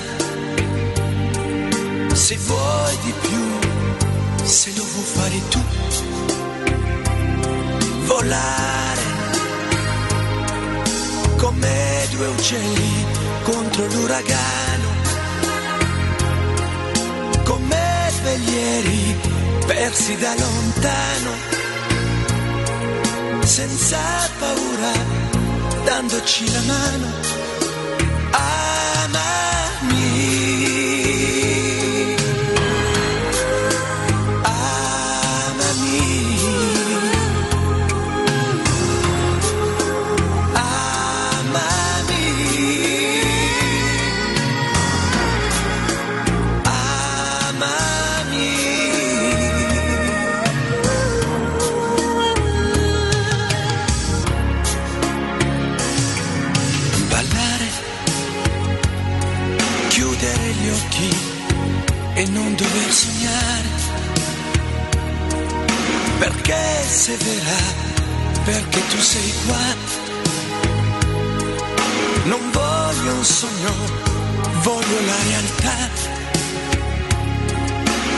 Se vuoi di più, se lo vuoi fare tu, volare come due uccelli contro l'uragano, come velieri persi da lontano, senza paura, dandoci la mano. E non dover sognare, perché se verrà, perché tu sei qua. Non voglio un sogno, voglio la realtà.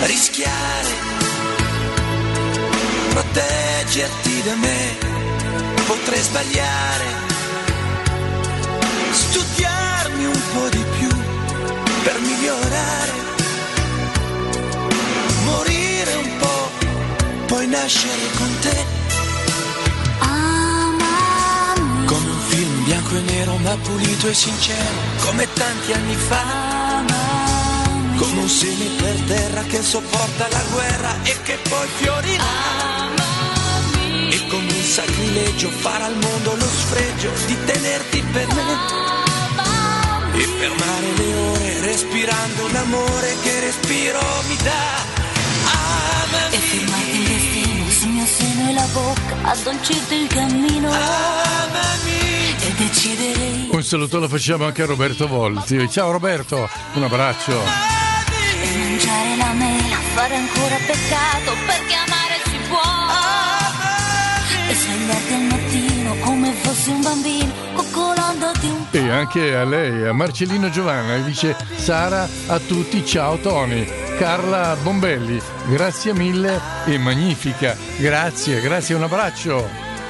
rischiare, proteggerti da me, potrei sbagliare, studiarmi un po' di più per migliorare, morire un po', poi nascere con te. Amami, Come un film bianco e nero ma pulito e sincero, come tanti anni fa. amami, Come un seme per terra che sopporta la guerra e che poi fiorirà. amami, E come un sacrilegio fare al mondo lo sfregio di tenerti per me. amami, E fermare le ore respirando un amore che respiro mi dà. e firmarti il destino sul mio seno e la bocca, addolcirti il cammino, Amami. e decidere Un saluto lo facciamo anche a Roberto Volti. Ciao Roberto, un abbraccio. e mangiare la mela, fare ancora peccato, perché amare si può, e svegliarti al mattino come fossi un bambino, coccolandoti un po'. E anche a lei, a Marcellino Giovanna, e dice Sara a tutti, ciao Tony. Carla Bombelli, grazie mille e magnifica. Grazie, grazie, un abbraccio.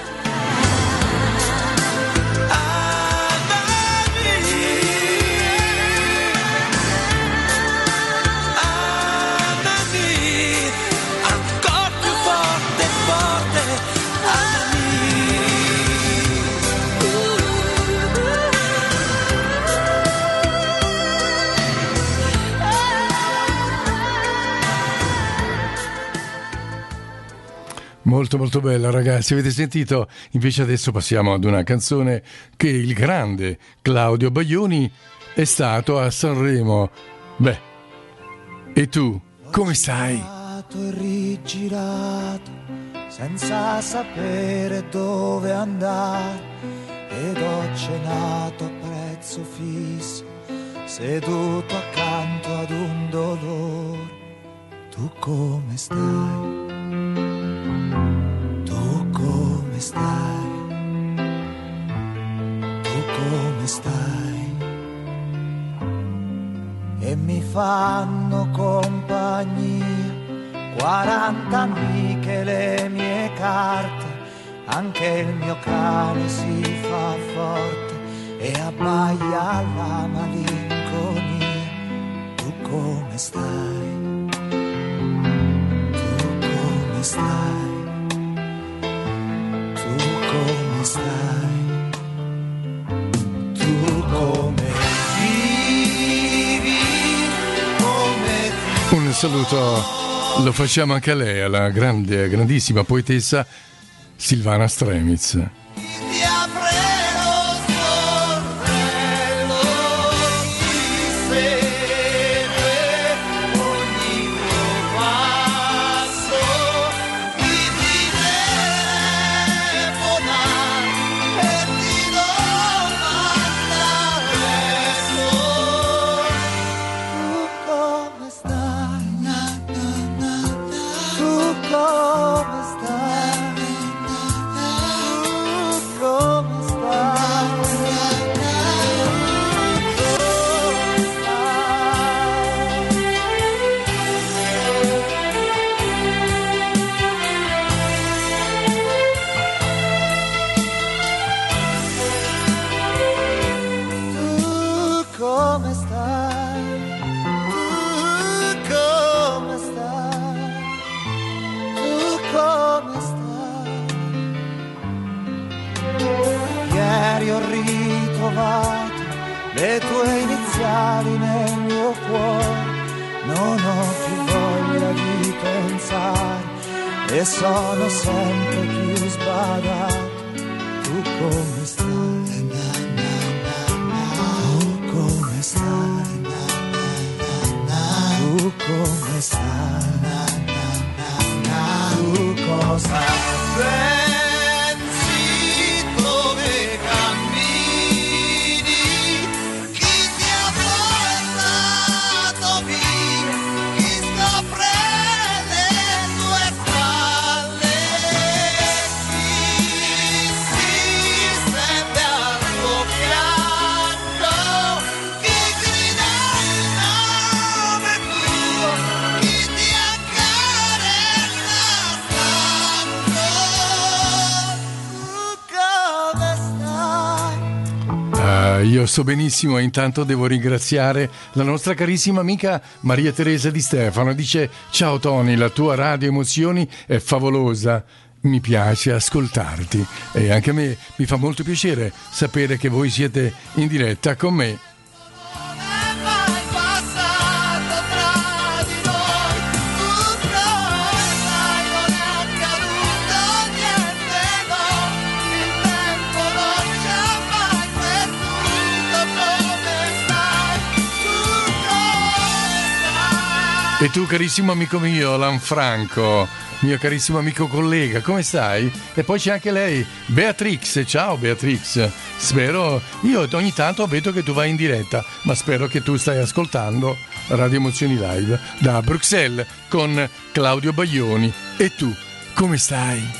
Ancora più forte, forte, Molto molto bella ragazzi, avete sentito? Invece adesso passiamo ad una canzone che il grande Claudio Baglioni è stato a Sanremo. Beh, e tu, come stai? E rigirato senza sapere dove andare, ed ho cenato a prezzo fisso seduto accanto ad un dolore. Tu come stai? Tu come stai? Tu come stai? E mi fanno compagnia quaranta amiche, le mie carte, anche il mio cane si fa forte e abbaia la malinconia. Tu come stai? Tu come stai? Tu come stai? Tu come vivi? Come ti Un saluto lo facciamo anche a lei, alla grande, grandissima poetessa Silvana Stremiz. ti aprirò sportello di segue ogni tuo passo, ti telefona e ti domanda adesso. Tu come stai? Tu come stai? Tu come stai? Tu come stai? Tu come stai? Ieri ho ritrovato le tue iniziali nel mio cuore, non ho più voglia di pensare e sono sempre più sbadato. Tu come stai? Tu come stai? Tu come stai? Tu cosa pensi? Dove cammini? Chi ti ha portato via? Chi scopre le tue spalle? Chi si sente al tuo fianco? Chi grida il nome tuo? Chi ti ha io so benissimo e intanto devo ringraziare la nostra carissima amica Maria Teresa Di Stefano. Dice: ciao Tony, la tua radio emozioni è favolosa, mi piace ascoltarti e anche a me mi fa molto piacere sapere che voi siete in diretta con me. E tu, carissimo amico mio, Lanfranco, mio carissimo amico collega, come stai? E poi c'è anche lei, Beatrix. Ciao Beatrix, spero, io ogni tanto vedo che tu vai in diretta, ma spero che tu stai ascoltando Radio Emozioni Live da Bruxelles con Claudio Baglioni. E tu, come stai?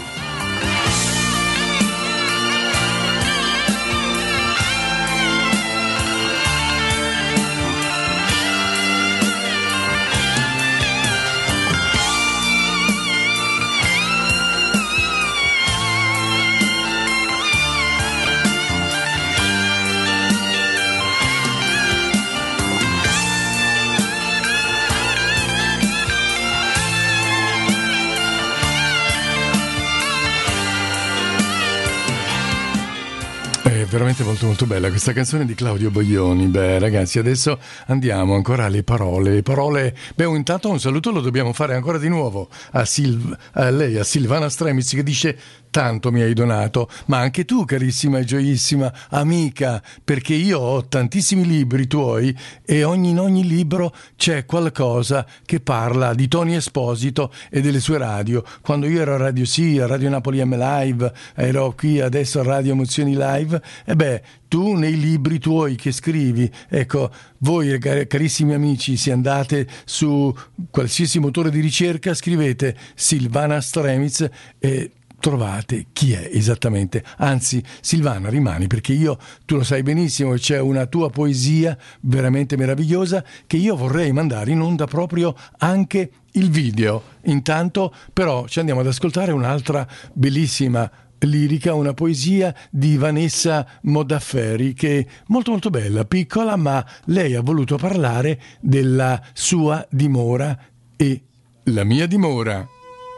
Veramente molto molto bella questa canzone di Claudio Baglioni. Beh ragazzi, adesso andiamo ancora alle parole. Le parole, beh intanto un saluto lo dobbiamo fare ancora di nuovo a, Sil- a lei, a Silvana Stremiz, che dice: tanto mi hai donato, ma anche tu carissima e gioissima amica, perché io ho tantissimi libri tuoi e ogni, in ogni libro c'è qualcosa che parla di Tony Esposito e delle sue radio. Quando io ero a Radio Sì, a Radio Napoli M Live, ero qui adesso a Radio Emozioni Live, e beh, tu nei libri tuoi che scrivi, ecco, voi carissimi amici, se andate su qualsiasi motore di ricerca, scrivete Silvana Stremiz e trovate chi è esattamente. Anzi, Silvana, rimani, perché io, tu lo sai benissimo, c'è una tua poesia veramente meravigliosa che io vorrei mandare in onda proprio anche il video. Intanto però ci andiamo ad ascoltare un'altra bellissima lirica, una poesia di Vanessa Modafferi, che è molto molto bella, piccola, ma lei ha voluto parlare della sua dimora e la mia dimora.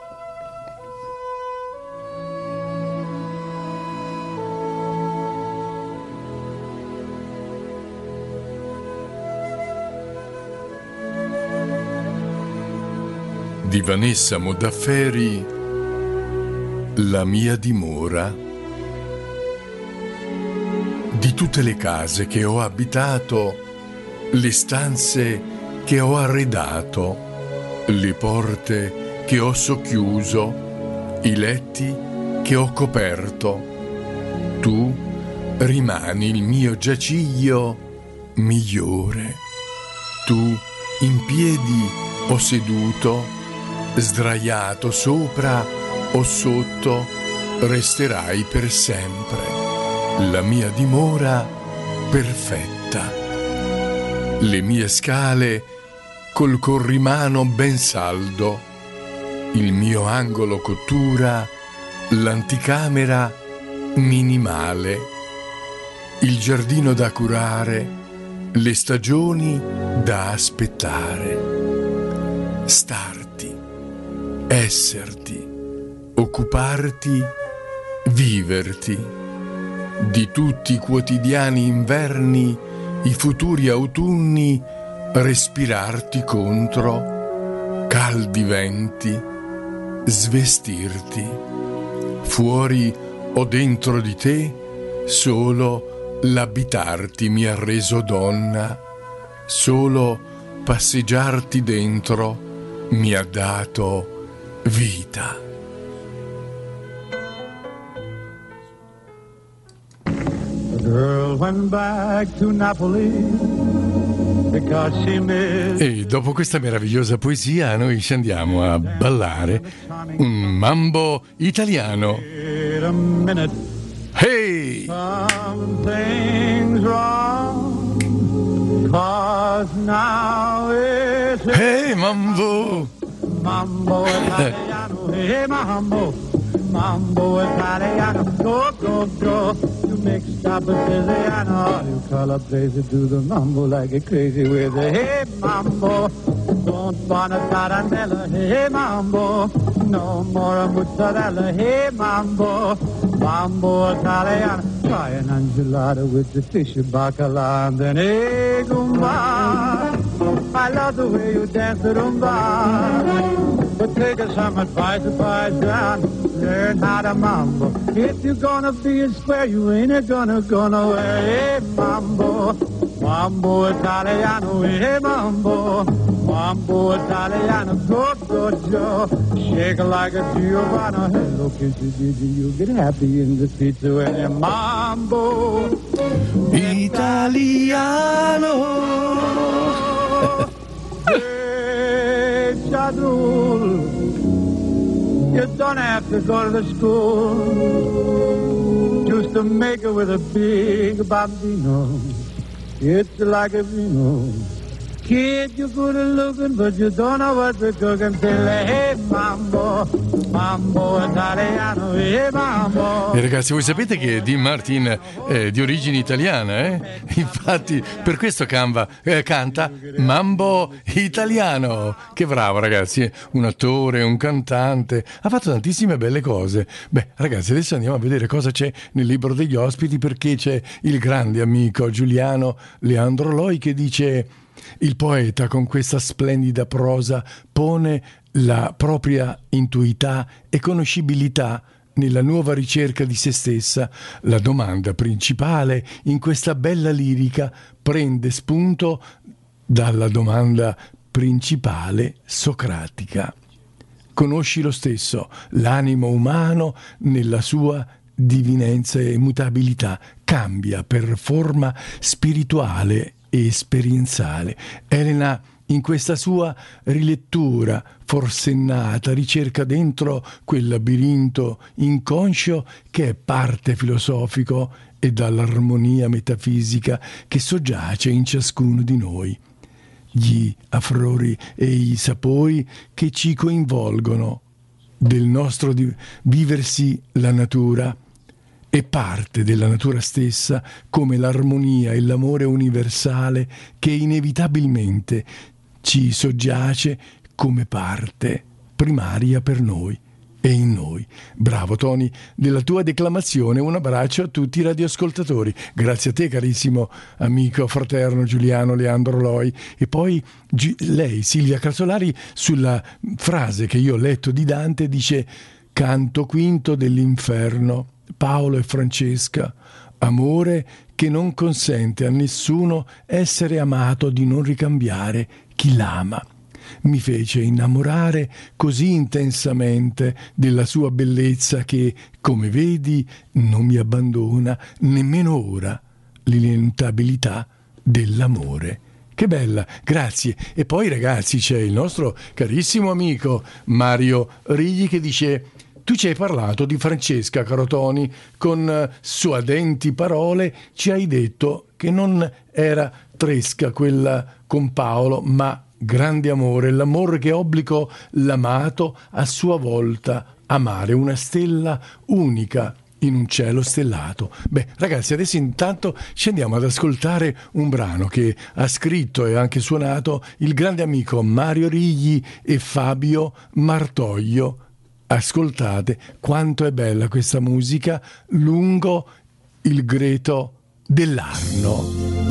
Di Vanessa Modafferi, la mia dimora. Di tutte le case che ho abitato, le stanze che ho arredato, le porte che ho socchiuso, i letti che ho coperto, tu rimani il mio giaciglio migliore. Tu in piedi o seduto, sdraiato sopra o sotto, resterai per sempre, la mia dimora perfetta. Le mie scale col corrimano ben saldo, il mio angolo cottura, l'anticamera minimale, il giardino da curare, le stagioni da aspettare. Starti, esserti, occuparti, viverti, di tutti i quotidiani inverni, i futuri autunni, respirarti contro, caldi venti, svestirti, fuori o dentro di te, solo l'abitarti mi ha reso donna, solo passeggiarti dentro mi ha dato vita. E dopo questa meravigliosa poesia noi ci andiamo a ballare un mambo italiano. Hey! Hey mambo! Mambo italiano, hey mambo! mambo Italiano, go, go, go. You mixed up a Siciliano, you call up crazy, do the mambo like a crazy with a hey mambo. Don't want a tarantella, hey mambo. No more mozzarella, hey mambo. Mambo Italiano, try an enchilada with the fish bacala and then hey gumba. I love the way you dance the rumba. But take us some advice, advice, and learn how to mambo. If you're gonna be a square, you ain't gonna go nowhere. Hey mambo, mambo Italiano, hey mambo, mambo Italiano, go, go, Joe. Shake like a Giovanna, hello, kissy, did you get happy in the streets when you mambo Italiano. Hey, Chadul, you don't have to go to the school just to make it with a big bambino. It's like a vino. Kid, you're good at looking, but you don't know what to cook until hey mambo, mambo Italiano, hey mambo. E ragazzi, voi sapete che Dean Martin è di origine italiana, eh? Infatti, per questo Canva, eh, canta Mambo Italiano. Che bravo, ragazzi, un attore, un cantante, ha fatto tantissime belle cose. Beh, ragazzi, adesso andiamo a vedere cosa c'è nel libro degli ospiti, perché c'è il grande amico Giuliano Leandro Loi che dice: il poeta con questa splendida prosa pone la propria intuità e conoscibilità nella nuova ricerca di se stessa. La domanda principale in questa bella lirica prende spunto dalla domanda principale socratica. Conosci lo stesso, l'animo umano nella sua divinenza e mutabilità cambia per forma spirituale e esperienziale. Elena, in questa sua rilettura forsennata, ricerca dentro quel labirinto inconscio che è parte filosofico e dall'armonia metafisica che soggiace in ciascuno di noi. Gli affrori e i sapori che ci coinvolgono del nostro di- viversi la natura è parte della natura stessa, come l'armonia e l'amore universale che inevitabilmente ci soggiace come parte primaria per noi e in noi. Bravo Tony della tua declamazione, un abbraccio a tutti i radioascoltatori. Grazie a te carissimo amico fraterno Giuliano Leandro Loi. E poi Gi- lei Silvia Calzolari, sulla frase che io ho letto di Dante, dice: canto quinto dell'inferno, Paolo e Francesca, amore che non consente a nessuno essere amato di non ricambiare chi l'ama. Mi fece innamorare così intensamente della sua bellezza che, come vedi, non mi abbandona nemmeno ora l'ineluttabilità dell'amore. Che bella, grazie. E poi ragazzi c'è il nostro carissimo amico Mario Rigli che dice: tu ci hai parlato di Francesca, caro Tony, con suadenti parole ci hai detto che non era tresca quella con Paolo, ma grande amore, l'amore che obbliga l'amato a sua volta amare, una stella unica in un cielo stellato. Beh, ragazzi, adesso intanto ci andiamo ad ascoltare un brano che ha scritto e anche suonato il grande amico Mario Rigli e Fabio Martoglio. Ascoltate quanto è bella questa musica lungo il greto dell'Arno.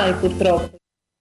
mai purtroppo.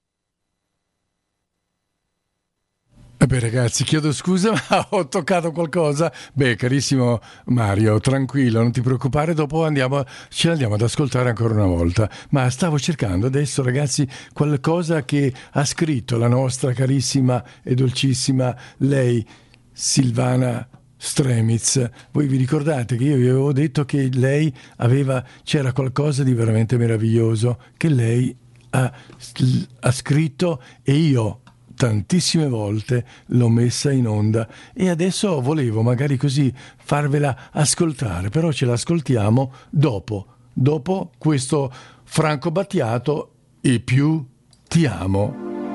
Beh ragazzi, chiedo scusa ma ho toccato qualcosa. Beh carissimo Mario, tranquillo, non ti preoccupare, dopo andiamo, ce l'andiamo ad ascoltare ancora una volta. Ma stavo cercando adesso ragazzi qualcosa che ha scritto la nostra carissima e dolcissima lei Silvana Stremiz. Voi vi ricordate che io vi avevo detto che lei aveva, c'era qualcosa di veramente meraviglioso che lei ha, ha scritto e io tantissime volte l'ho messa in onda e adesso volevo magari così farvela ascoltare, però ce l'ascoltiamo dopo, dopo questo Franco Battiato e più ti amo.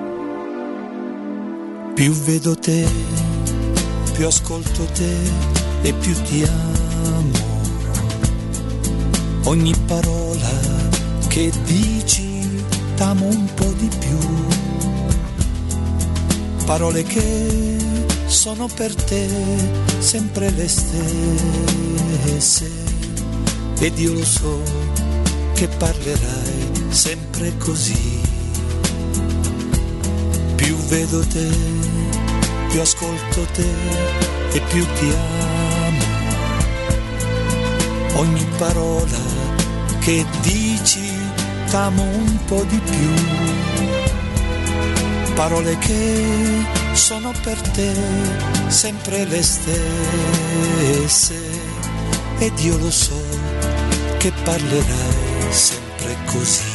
Più vedo te, più ascolto te e più ti amo. Ogni parola che dici t'amo un po' di più. Parole che sono per te sempre le stesse ed io lo so che parlerai sempre così. Più vedo te, più ascolto te e più ti amo. Ogni parola che dici t'amo un po' di più. Parole che sono per te sempre le stesse ed io lo so che parlerai sempre così.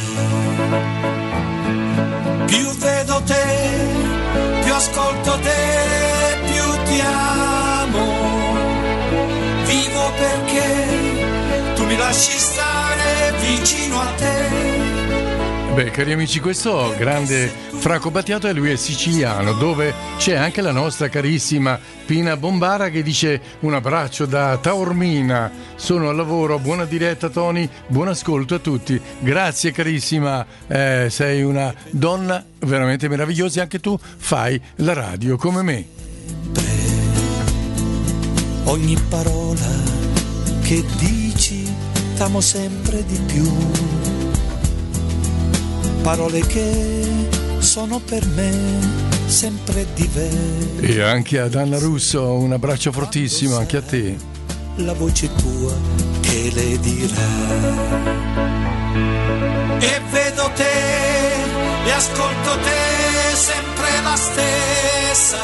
Più vedo te, più ascolto te, più ti amo. Vivo perché tu mi lasci stare vicino a te. Beh, cari amici, questo grande Franco Battiato e lui è siciliano, dove c'è anche la nostra carissima Pina Bombara che dice un abbraccio da Taormina, sono al lavoro, buona diretta Tony, buon ascolto a tutti, grazie carissima, eh, sei una donna veramente meravigliosa e anche tu fai la radio come me. Ogni parola che dici t'amo sempre di più. Parole che sono per me sempre diverse. E anche ad Anna Russo un abbraccio fortissimo, anche a te. La voce tua che le dirà. E vedo te e ascolto te sempre la stessa.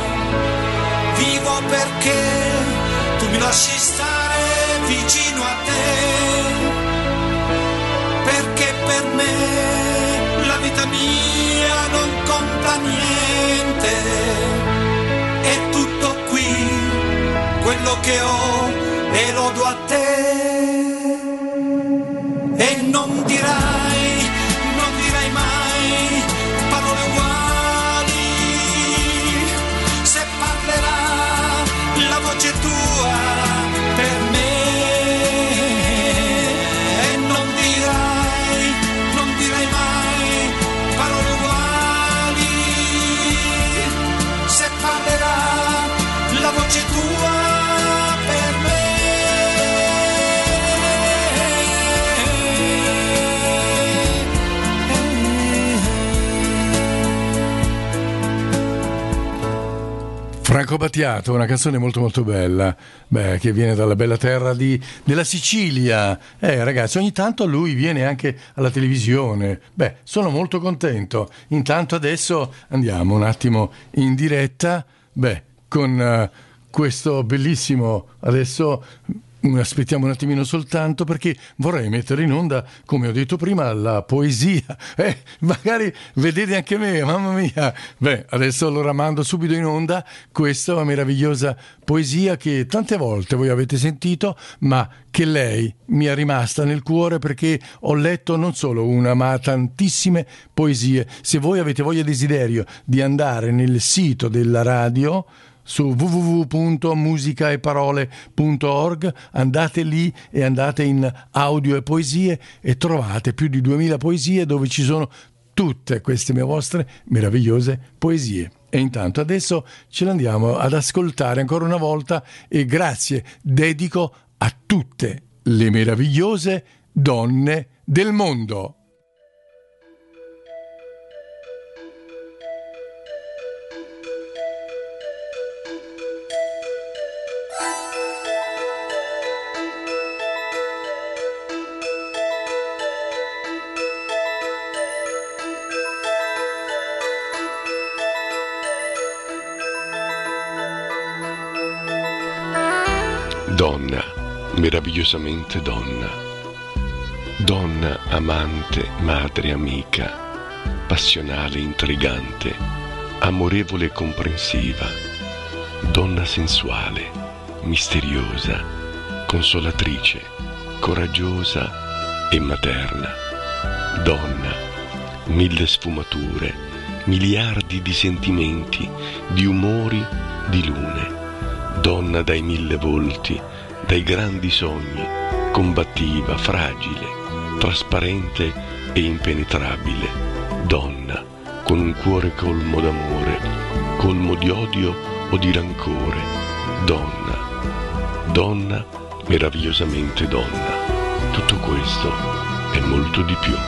Vivo perché tu mi lasci stare vicino a te. Perché per me la vita mia non conta niente, è tutto qui, quello che ho e lo do a te. E non dirai, non dirai mai parole uguali, se parlerà la voce tua per me. La voce tua per me. Franco Battiato, una canzone molto molto bella, beh, che viene dalla bella terra di, della Sicilia. Eh ragazzi, ogni tanto lui viene anche alla televisione. Beh, sono molto contento. Intanto adesso andiamo un attimo in diretta. Beh, con uh, questo bellissimo, adesso aspettiamo un attimino soltanto perché vorrei mettere in onda, come ho detto prima, la poesia. Eh, magari vedete anche me, mamma mia. Beh, adesso allora mando subito in onda questa meravigliosa poesia che tante volte voi avete sentito, ma che lei mi è rimasta nel cuore perché ho letto non solo una, ma tantissime poesie. Se voi avete voglia e desiderio di andare nel sito della radio, su w w w punto musica e parole punto org, andate lì e andate in audio e poesie e trovate più di duemila poesie dove ci sono tutte queste mie vostre meravigliose poesie. E intanto adesso ce l'andiamo ad ascoltare ancora una volta e grazie dedico a tutte le meravigliose donne del mondo. Donna, meravigliosamente donna, donna amante, madre, amica, passionale, intrigante, amorevole e comprensiva, donna sensuale, misteriosa, consolatrice, coraggiosa e materna, donna, mille sfumature, miliardi di sentimenti, di umori, di lune, donna dai mille volti, dai grandi sogni, combattiva, fragile, trasparente e impenetrabile, donna con un cuore colmo d'amore, colmo di odio o di rancore, donna, donna meravigliosamente donna. Tutto questo e molto di più.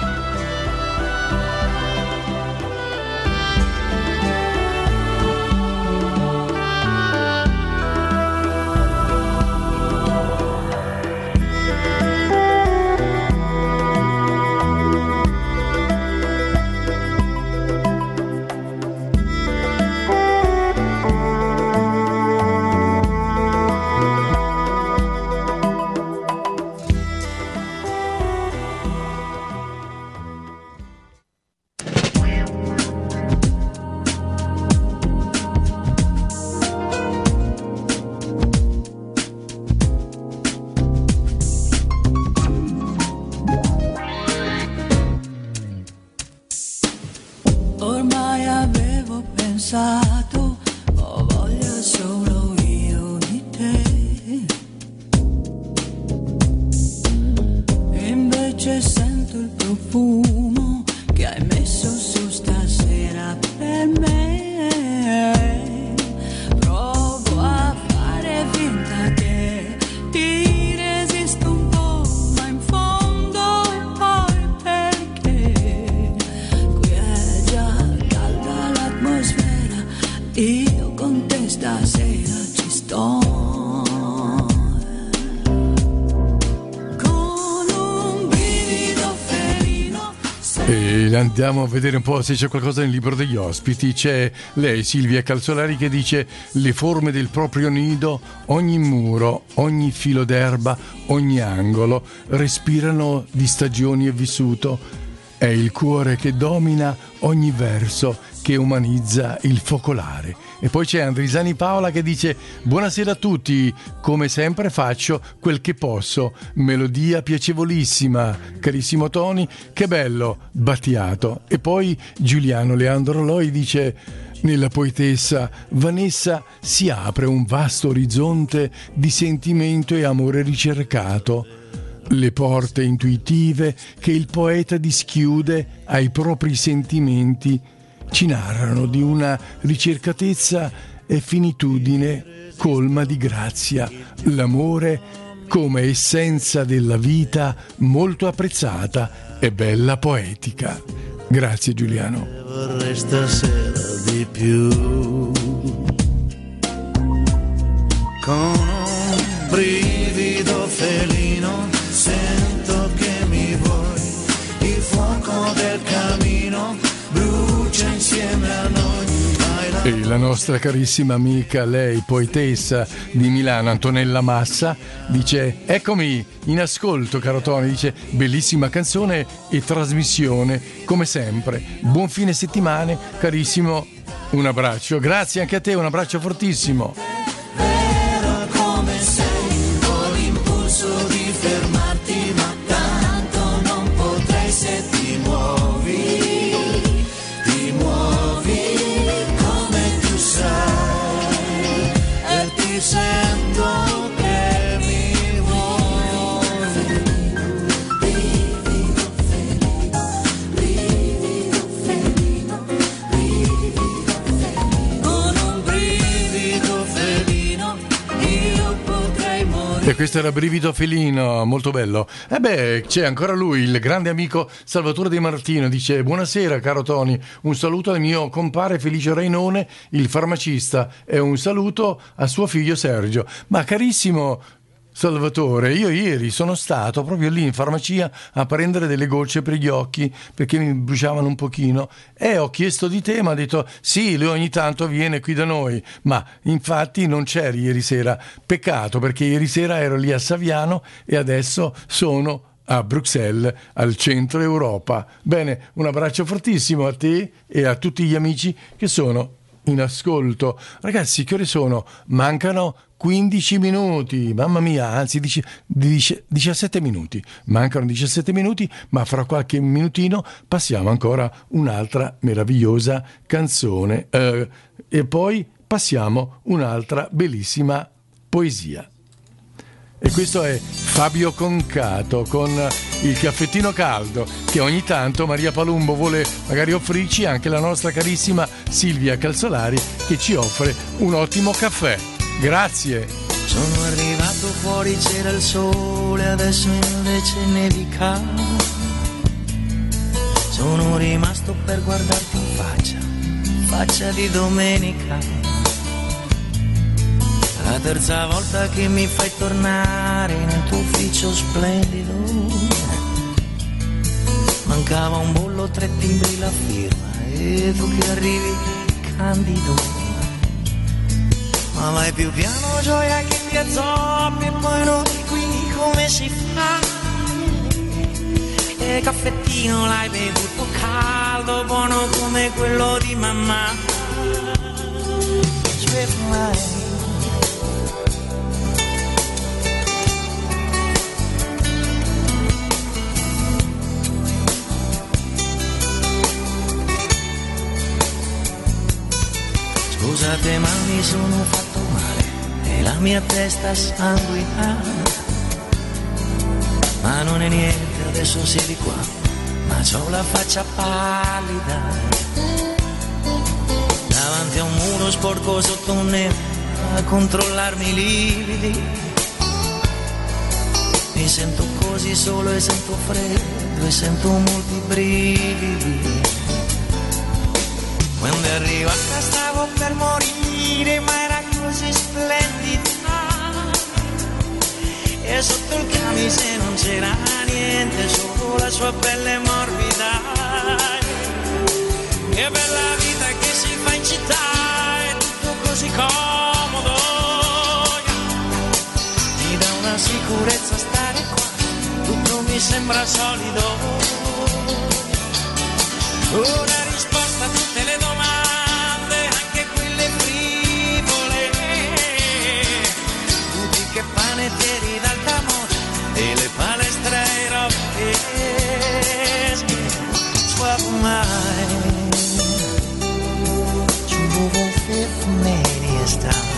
Andiamo a vedere un po' se c'è qualcosa nel libro degli ospiti. C'è lei, Silvia Calzolari, che dice: le forme del proprio nido, ogni muro, ogni filo d'erba, ogni angolo respirano di stagioni e vissuto. È il cuore che domina ogni verso, che umanizza il focolare. E poi c'è Andrisani Paola che dice: buonasera a tutti, come sempre faccio quel che posso, melodia piacevolissima, carissimo Tony, che bello, Battiato. E poi Giuliano Leandro Loi dice: nella poetessa Vanessa si apre un vasto orizzonte di sentimento e amore ricercato. Le porte intuitive che il poeta dischiude ai propri sentimenti ci narrano di una ricercatezza e finitudine colma di grazia, l'amore come essenza della vita molto apprezzata e bella poetica. Grazie Giuliano. Vorrei stasera di più, con un brivido felino sento che mi vuoi, il fuoco del cammino brucia insieme a noi. E la nostra carissima amica, lei poetessa di Milano, Antonella Massa, dice: eccomi in ascolto caro Tony, dice: bellissima canzone e trasmissione come sempre, buon fine settimana carissimo, un abbraccio. Grazie anche a te, un abbraccio fortissimo. Era come sei, ho l'impulso di fermarti, ma tanto non potrei se ti muovi. Sento che mi vuoi, brivido felino, brivido felino, brivido felino, con un brivido felino io potrei morire. E questo era Brivido Felino, molto bello. E beh, c'è ancora lui, il grande amico Salvatore De Martino, dice: buonasera caro Tony, un saluto al mio compare Felice Rainone, il farmacista, e un saluto a suo figlio Sergio. Ma carissimo Salvatore, io ieri sono stato proprio lì in farmacia a prendere delle gocce per gli occhi perché mi bruciavano un pochino e ho chiesto di te, mi ha detto sì, lui ogni tanto viene qui da noi, ma infatti non c'eri ieri sera. Peccato, perché ieri sera ero lì a Saviano e adesso sono a Bruxelles, al centro Europa. Bene, un abbraccio fortissimo a te e a tutti gli amici che sono in ascolto. Ragazzi, che ore sono? Mancano quindici minuti, mamma mia, anzi diciassette minuti. Mancano diciassette minuti, ma fra qualche minutino passiamo ancora un'altra meravigliosa canzone eh, e poi passiamo un'altra bellissima poesia. E questo è Fabio Concato con il caffettino caldo che ogni tanto Maria Palumbo vuole magari offrirci, anche la nostra carissima Silvia Calzolari che ci offre un ottimo caffè. Grazie. Sono arrivato fuori, c'era il sole, adesso invece nevica. Sono rimasto per guardarti in faccia, faccia di domenica. La terza volta che mi fai tornare nel tuo ufficio splendido. Mancava un bollo, tre timbri, la firma e tu che arrivi candido. Ma vai più piano, gioia, che ti azzoppi e poi non qui come si fa. E caffettino l'hai bevuto caldo, buono come quello di mamma. Swift Line. Scusate ma mi sono fatto male e la mia testa sanguina. Ma non è niente, adesso siedi qua, ma c'ho la faccia pallida. Davanti a un muro sporco sotto un neve a controllarmi i lividi. Mi sento così solo e sento freddo e sento molti brividi. Quando è arrivata stavo per morire, ma era così splendida. E sotto il camice non c'era niente, solo la sua pelle morbida. Che bella vita che si fa in città, è tutto così comodo. Mi dà una sicurezza stare qua, tutto mi sembra solido. Una risposta a tutte le domande, anche quelle frivole. Tutti che panettieri d'alta moda e le palestre aerobiche. Swap mine, ci muovo un fifth mania style.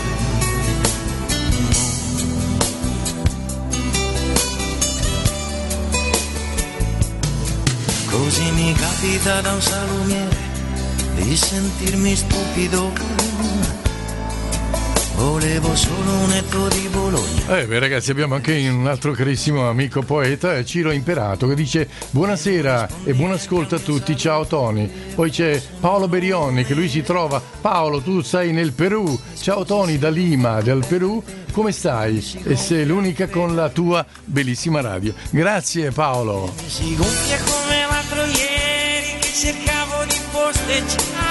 Così mi capita da un salumiere di sentirmi stupido. Volevo solo un netto di Bologna. Eh beh ragazzi, abbiamo anche un altro carissimo amico poeta, Ciro Imperato, che dice buonasera e buon ascolto a tutti, ciao Tony. Poi c'è Paolo Berionni che lui si trova, Paolo tu sei nel Perù, ciao Tony da Lima, dal Perù, come stai? E sei l'unica con la tua bellissima radio. Grazie Paolo. Si gonfia come l'altro ieri che cercavo di posteggiare.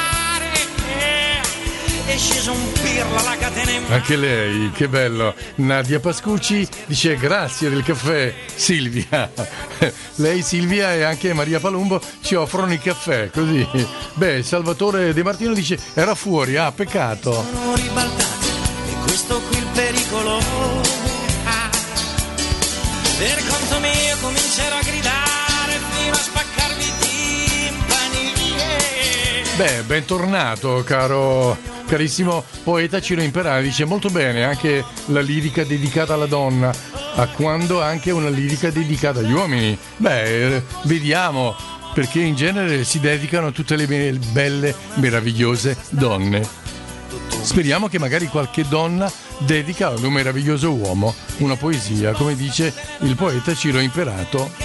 È sceso un pirla la catena in mano. Anche lei, che bello. Nadia Pascucci dice grazie del caffè Silvia. Lei Silvia e anche Maria Palumbo ci offrono il caffè, così. Beh, Salvatore De Martino dice era fuori, ah peccato. Sono ribaltato e questo qui il pericolo. Ah, per conto mio comincerò a gridare fino a spaccarmi i timpani. Beh, bentornato caro carissimo poeta Ciro Imperale, dice molto bene anche la lirica dedicata alla donna, a quando anche una lirica dedicata agli uomini. Beh, vediamo, perché in genere si dedicano a tutte le belle, meravigliose donne. Speriamo che magari qualche donna dedica ad un meraviglioso uomo una poesia, come dice il poeta Ciro Imperato.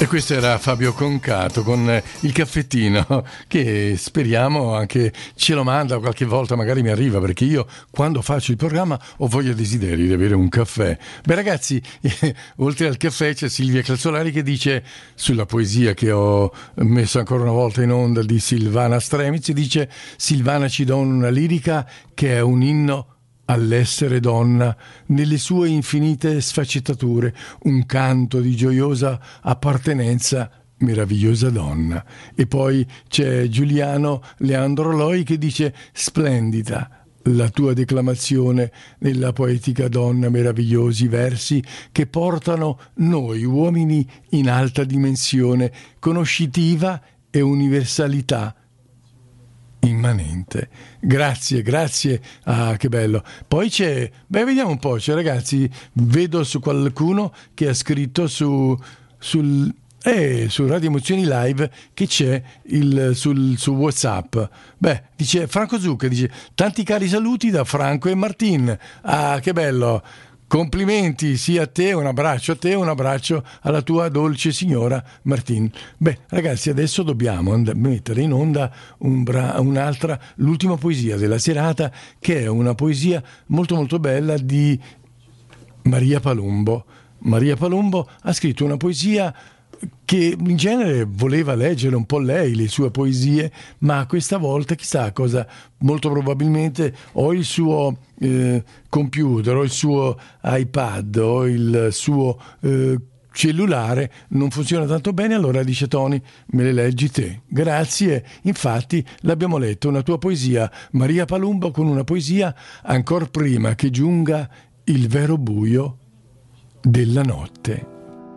questo era Fabio Concato con il caffettino, che speriamo anche ce lo manda qualche volta, magari mi arriva, perché io quando faccio il programma ho voglia e desiderio di avere un caffè. Beh ragazzi, eh, oltre al caffè c'è Silvia Calzolari che dice, sulla poesia che ho messo ancora una volta in onda di Silvana Stremiz, dice: Silvana ci dona una lirica che è un inno all'essere donna nelle sue infinite sfaccettature, un canto di gioiosa appartenenza, meravigliosa donna. E poi c'è Giuliano Leandro Loi che dice: splendida la tua declamazione nella poetica donna, meravigliosi versi che portano noi uomini in alta dimensione conoscitiva e universalità immanente. Grazie, grazie. Ah, che bello. Poi c'è, beh, vediamo un po', c'è, ragazzi, vedo su qualcuno che ha scritto su sul eh, su Radio Emozioni Live che c'è il sul su WhatsApp. Beh, dice Franco Zucca, dice: tanti cari saluti da Franco e Martin. Ah, che bello. Complimenti sia a te, un abbraccio a te, un abbraccio alla tua dolce signora Martin. Beh, ragazzi, adesso dobbiamo and- mettere in onda un bra- un'altra, l'ultima poesia della serata, che è una poesia molto molto bella di Maria Palumbo. Maria Palumbo ha scritto una poesia che in genere voleva leggere un po' lei le sue poesie, ma questa volta chissà cosa, molto probabilmente o il suo eh, computer o il suo iPad o il suo eh, cellulare non funziona tanto bene, allora dice: Tony, me le leggi te. Grazie, infatti l'abbiamo letto, una tua poesia, Maria Palumbo, con una poesia: ancor prima che giunga il vero buio della notte.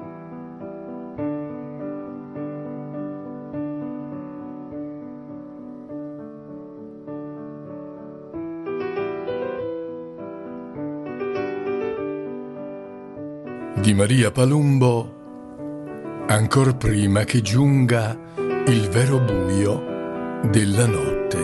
Di Maria Palumbo, ancor prima che giunga il vero buio della notte.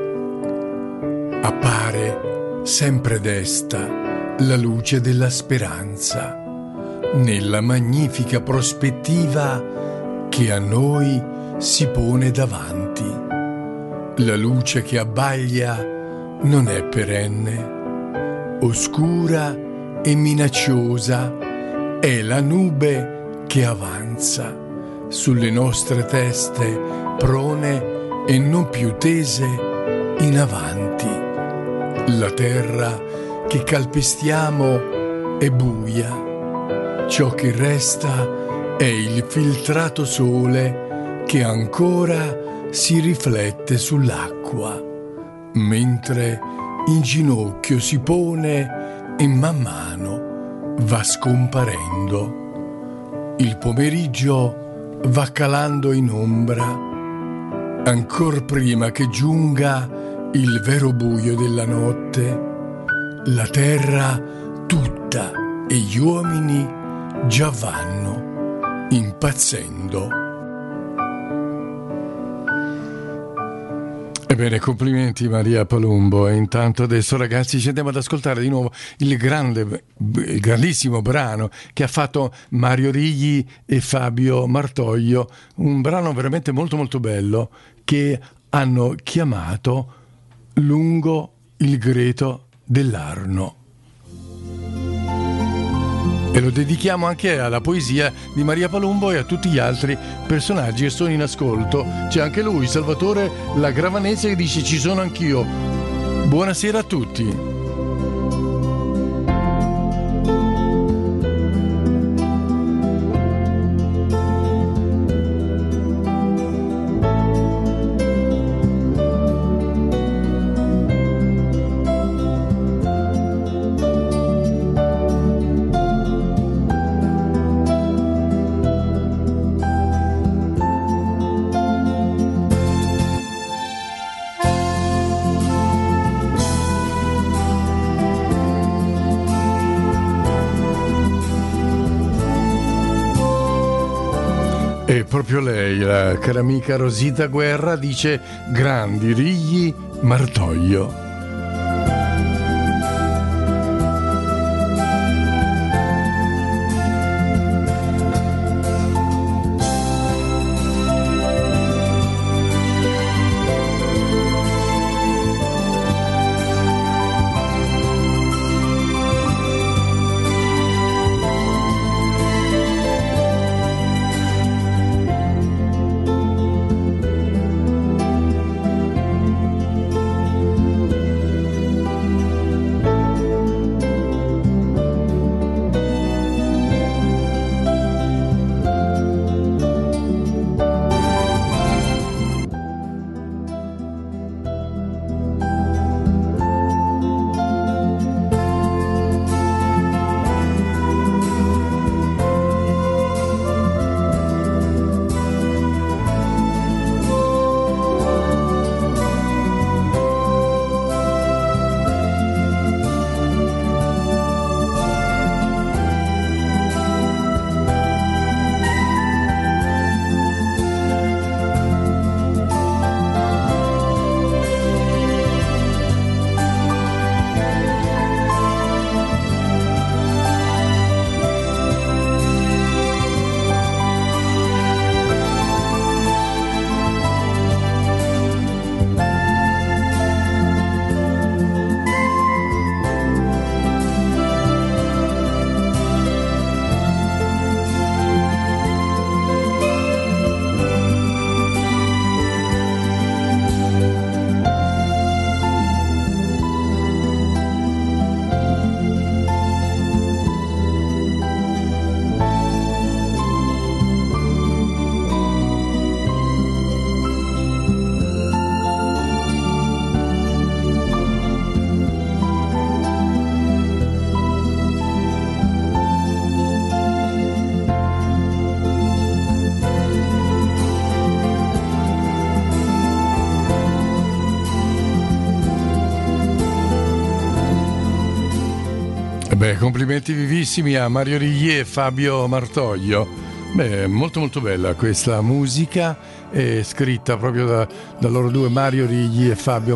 Appare sempre desta la luce della speranza, nella magnifica prospettiva che a noi si pone davanti. La luce che abbaglia non è perenne, oscura e minacciosa è la nube che avanza sulle nostre teste, prone e non più tese in avanti. La terra che calpestiamo è buia, ciò che resta è il filtrato sole che ancora si riflette sull'acqua, mentre in ginocchio si pone e man mano va scomparendo. Il pomeriggio va calando in ombra, ancor prima che giunga il vero buio della notte. La terra tutta e gli uomini già vanno impazzendo. Ebbene, complimenti Maria Palumbo. E intanto adesso, ragazzi, ci andiamo ad ascoltare di nuovo il grande, il grandissimo brano che ha fatto Mario Righi e Fabio Martoglio, un brano veramente molto molto bello che hanno chiamato Lungo il greto dell'Arno. E lo dedichiamo anche alla poesia di Maria Palumbo e a tutti gli altri personaggi che sono in ascolto. C'è anche lui, Salvatore La Gravanese, che dice: ci sono anch'io. Buonasera a tutti. E proprio lei, la cara amica Rosita Guerra, dice: grandi Righi Martoglio. Beh, complimenti vivissimi a Mario Righi e Fabio Martoglio. Beh, molto molto bella questa musica, è scritta proprio da, da loro due, Mario Righi e Fabio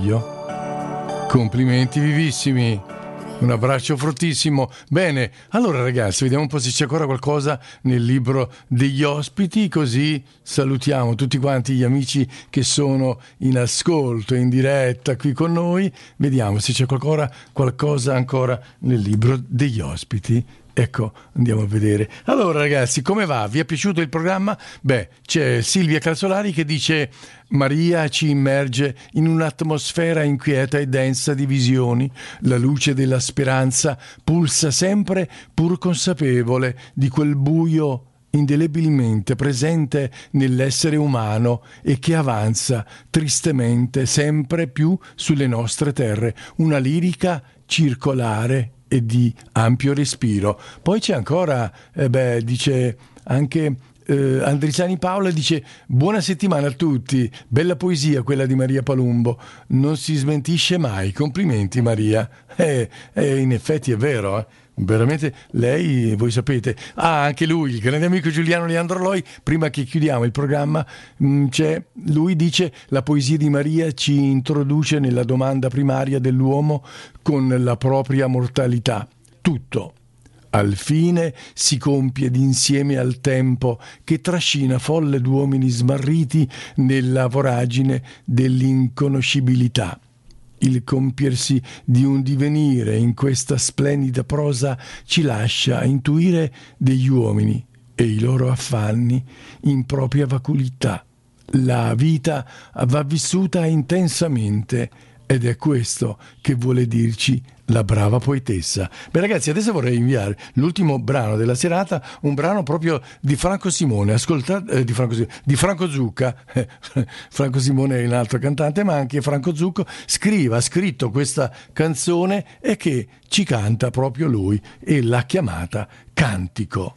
Martoglio. Complimenti vivissimi. Un abbraccio fortissimo. Bene, allora ragazzi, vediamo un po' se c'è ancora qualcosa nel libro degli ospiti, così salutiamo tutti quanti gli amici che sono in ascolto, in diretta qui con noi. Vediamo se c'è ancora qualcosa ancora nel libro degli ospiti. Ecco, andiamo a vedere. Allora ragazzi, come va? Vi è piaciuto il programma? Beh, c'è Silvia Calzolari che dice: Maria ci immerge in un'atmosfera inquieta e densa di visioni. La luce della speranza pulsa sempre, pur consapevole di quel buio indelebilmente presente nell'essere umano e che avanza tristemente sempre più sulle nostre terre. Una lirica circolare e di ampio respiro. Poi c'è ancora, eh beh, dice anche eh, Andrisani Paola, dice: buona settimana a tutti, bella poesia quella di Maria Palumbo, non si smentisce mai, complimenti Maria. Eh, eh, in effetti è vero, eh. Veramente lei, voi sapete. Ah, anche lui, il grande amico Giuliano Leandro Loi, prima che chiudiamo il programma, mh, c'è, lui dice: la poesia di Maria ci introduce nella domanda primaria dell'uomo con la propria mortalità. Tutto al fine si compie d'insieme al tempo che trascina folle d'uomini smarriti nella voragine dell'inconoscibilità. Il compiersi di un divenire in questa splendida prosa ci lascia intuire degli uomini e i loro affanni in propria vacuità. La vita va vissuta intensamente ed è questo che vuole dirci la brava poetessa. Beh ragazzi, adesso vorrei inviare l'ultimo brano della serata, un brano proprio di Franco Simone, ascoltate, eh, di, Franco, di Franco Zucca. Franco Simone è un altro cantante, ma anche Franco Zucco scrive, ha scritto questa canzone e che ci canta proprio lui, e l'ha chiamata Cantico.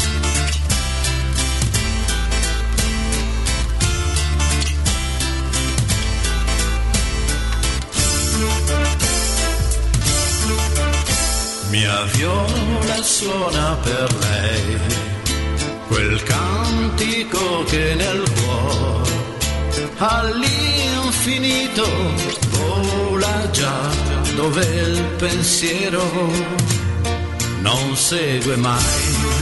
Mia viola suona per lei quel cantico che nel cuore all'infinito vola già, dove il pensiero non segue mai.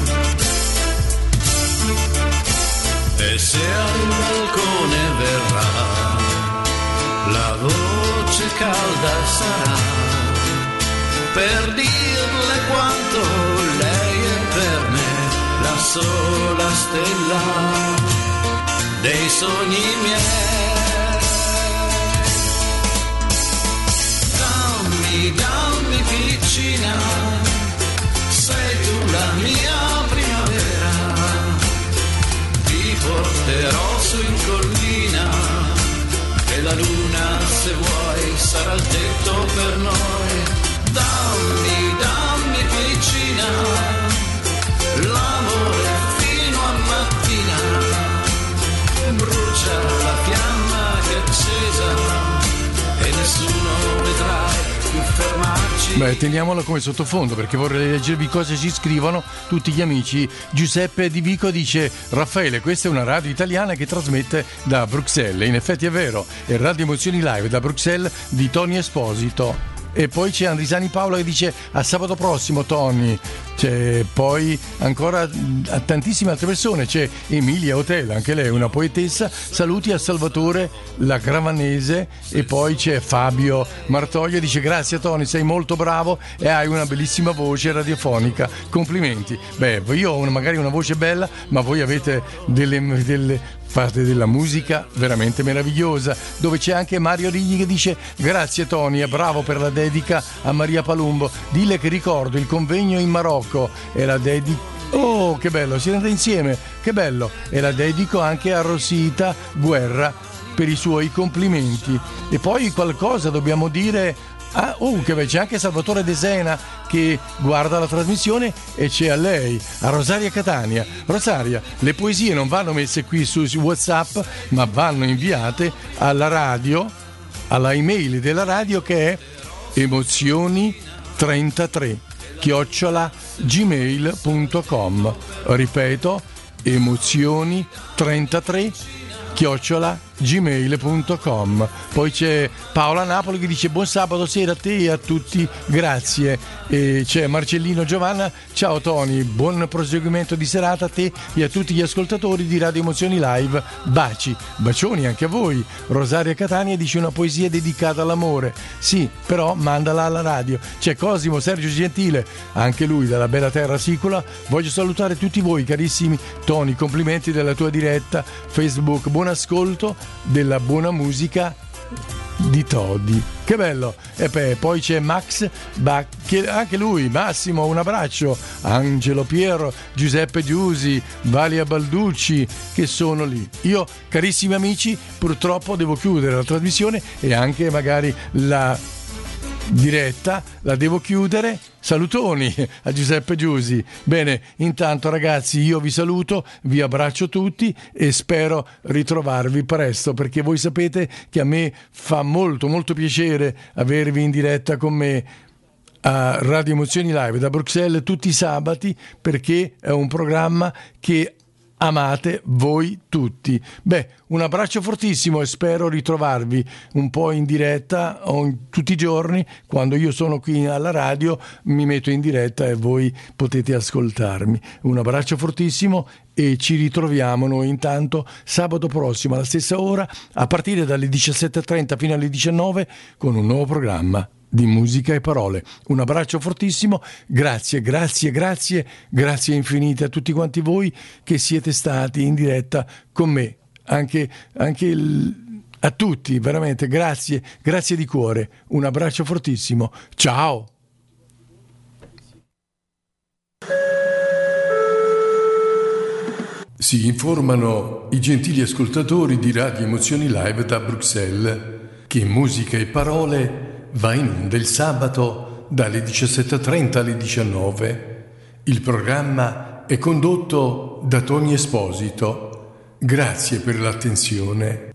E se al balcone verrà, la voce calda sarà per dirle quanto lei è per me la sola stella dei sogni miei. Dammi, dammi piccina, sei tu la mia primavera, ti porterò su in collina e la luna, se vuoi, sarà il tetto per noi. Dammi, dammi piccina, l'amore fino a mattina, brucia la fiamma che è accesa e nessuno vedrà più fermarci. Beh, teniamolo come sottofondo perché vorrei leggervi cosa ci scrivono tutti gli amici. Giuseppe Di Vico dice: Raffaele, questa è una radio italiana che trasmette da Bruxelles. In effetti è vero, è Radio Emozioni Live da Bruxelles di Tony Esposito. E poi c'è Andrisani Paola che dice: a sabato prossimo Tony. C'è poi ancora a tantissime altre persone, c'è Emilia Hotel, anche lei una poetessa, saluti a Salvatore la Gravanese. E poi c'è Fabio Martoglio, dice: grazie Tony, sei molto bravo e hai una bellissima voce radiofonica, complimenti. Beh, io ho una, magari una voce bella, ma voi avete delle, delle fate della musica veramente meravigliosa, dove c'è anche Mario Righi che dice: grazie Tony, è bravo per la dedica a Maria Palumbo, dille che ricordo il convegno in Marocco e la dedico. Oh, che bello, si rende insieme, che bello, e la dedico anche a Rosita Guerra per i suoi complimenti. E poi qualcosa dobbiamo dire. Ah, oh, che beh, c'è anche Salvatore De Sena che guarda la trasmissione, e c'è a lei, a Rosaria Catania. Rosaria, le poesie non vanno messe qui su, su WhatsApp, ma vanno inviate alla radio, alla email della radio, che è emozioni trentatré chiocciola gmail punto com. Ripeto, emozioni trentatré chiocciola gmail punto com. Poi c'è Paola Napoli che dice buon sabato sera a te e a tutti, grazie. E c'è Marcellino Giovanna, ciao Tony, buon proseguimento di serata a te e a tutti gli ascoltatori di Radio Emozioni Live, baci, bacioni anche a voi. Rosaria Catania dice una poesia dedicata all'amore, sì, però mandala alla radio. C'è Cosimo Sergio Gentile, anche lui dalla bella terra sicola. Voglio salutare tutti voi carissimi Tony, complimenti della tua diretta Facebook, buon ascolto della buona musica di Toddy, che bello. E beh, poi c'è Max Bach, che anche lui, Massimo, un abbraccio, Angelo Piero, Giuseppe Giusi, Valia Balducci, che sono lì. Io, carissimi amici, purtroppo devo chiudere la trasmissione e anche magari la diretta la devo chiudere. Salutoni a Giuseppe Giusi. Bene, intanto ragazzi io vi saluto, vi abbraccio tutti e spero ritrovarvi presto, perché voi sapete che a me fa molto molto piacere avervi in diretta con me a Radio Emozioni Live da Bruxelles tutti i sabati, perché è un programma che amate voi tutti. Beh, un abbraccio fortissimo e spero ritrovarvi un po' in diretta o in, tutti i giorni. Quando io sono qui alla radio mi metto in diretta e voi potete ascoltarmi. Un abbraccio fortissimo e ci ritroviamo noi intanto sabato prossimo alla stessa ora a partire dalle diciassette e trenta fino alle diciannove con un nuovo programma di musica e parole. Un abbraccio fortissimo, grazie, grazie, grazie, grazie infinite a tutti quanti voi che siete stati in diretta con me, anche, anche il, a tutti, veramente, grazie, grazie di cuore, un abbraccio fortissimo, ciao! Si informano i gentili ascoltatori di Radio Emozioni Live da Bruxelles che musica e parole va in onda il sabato dalle diciassette e trenta alle diciannove. Il programma è condotto da Tony Esposito. Grazie per l'attenzione.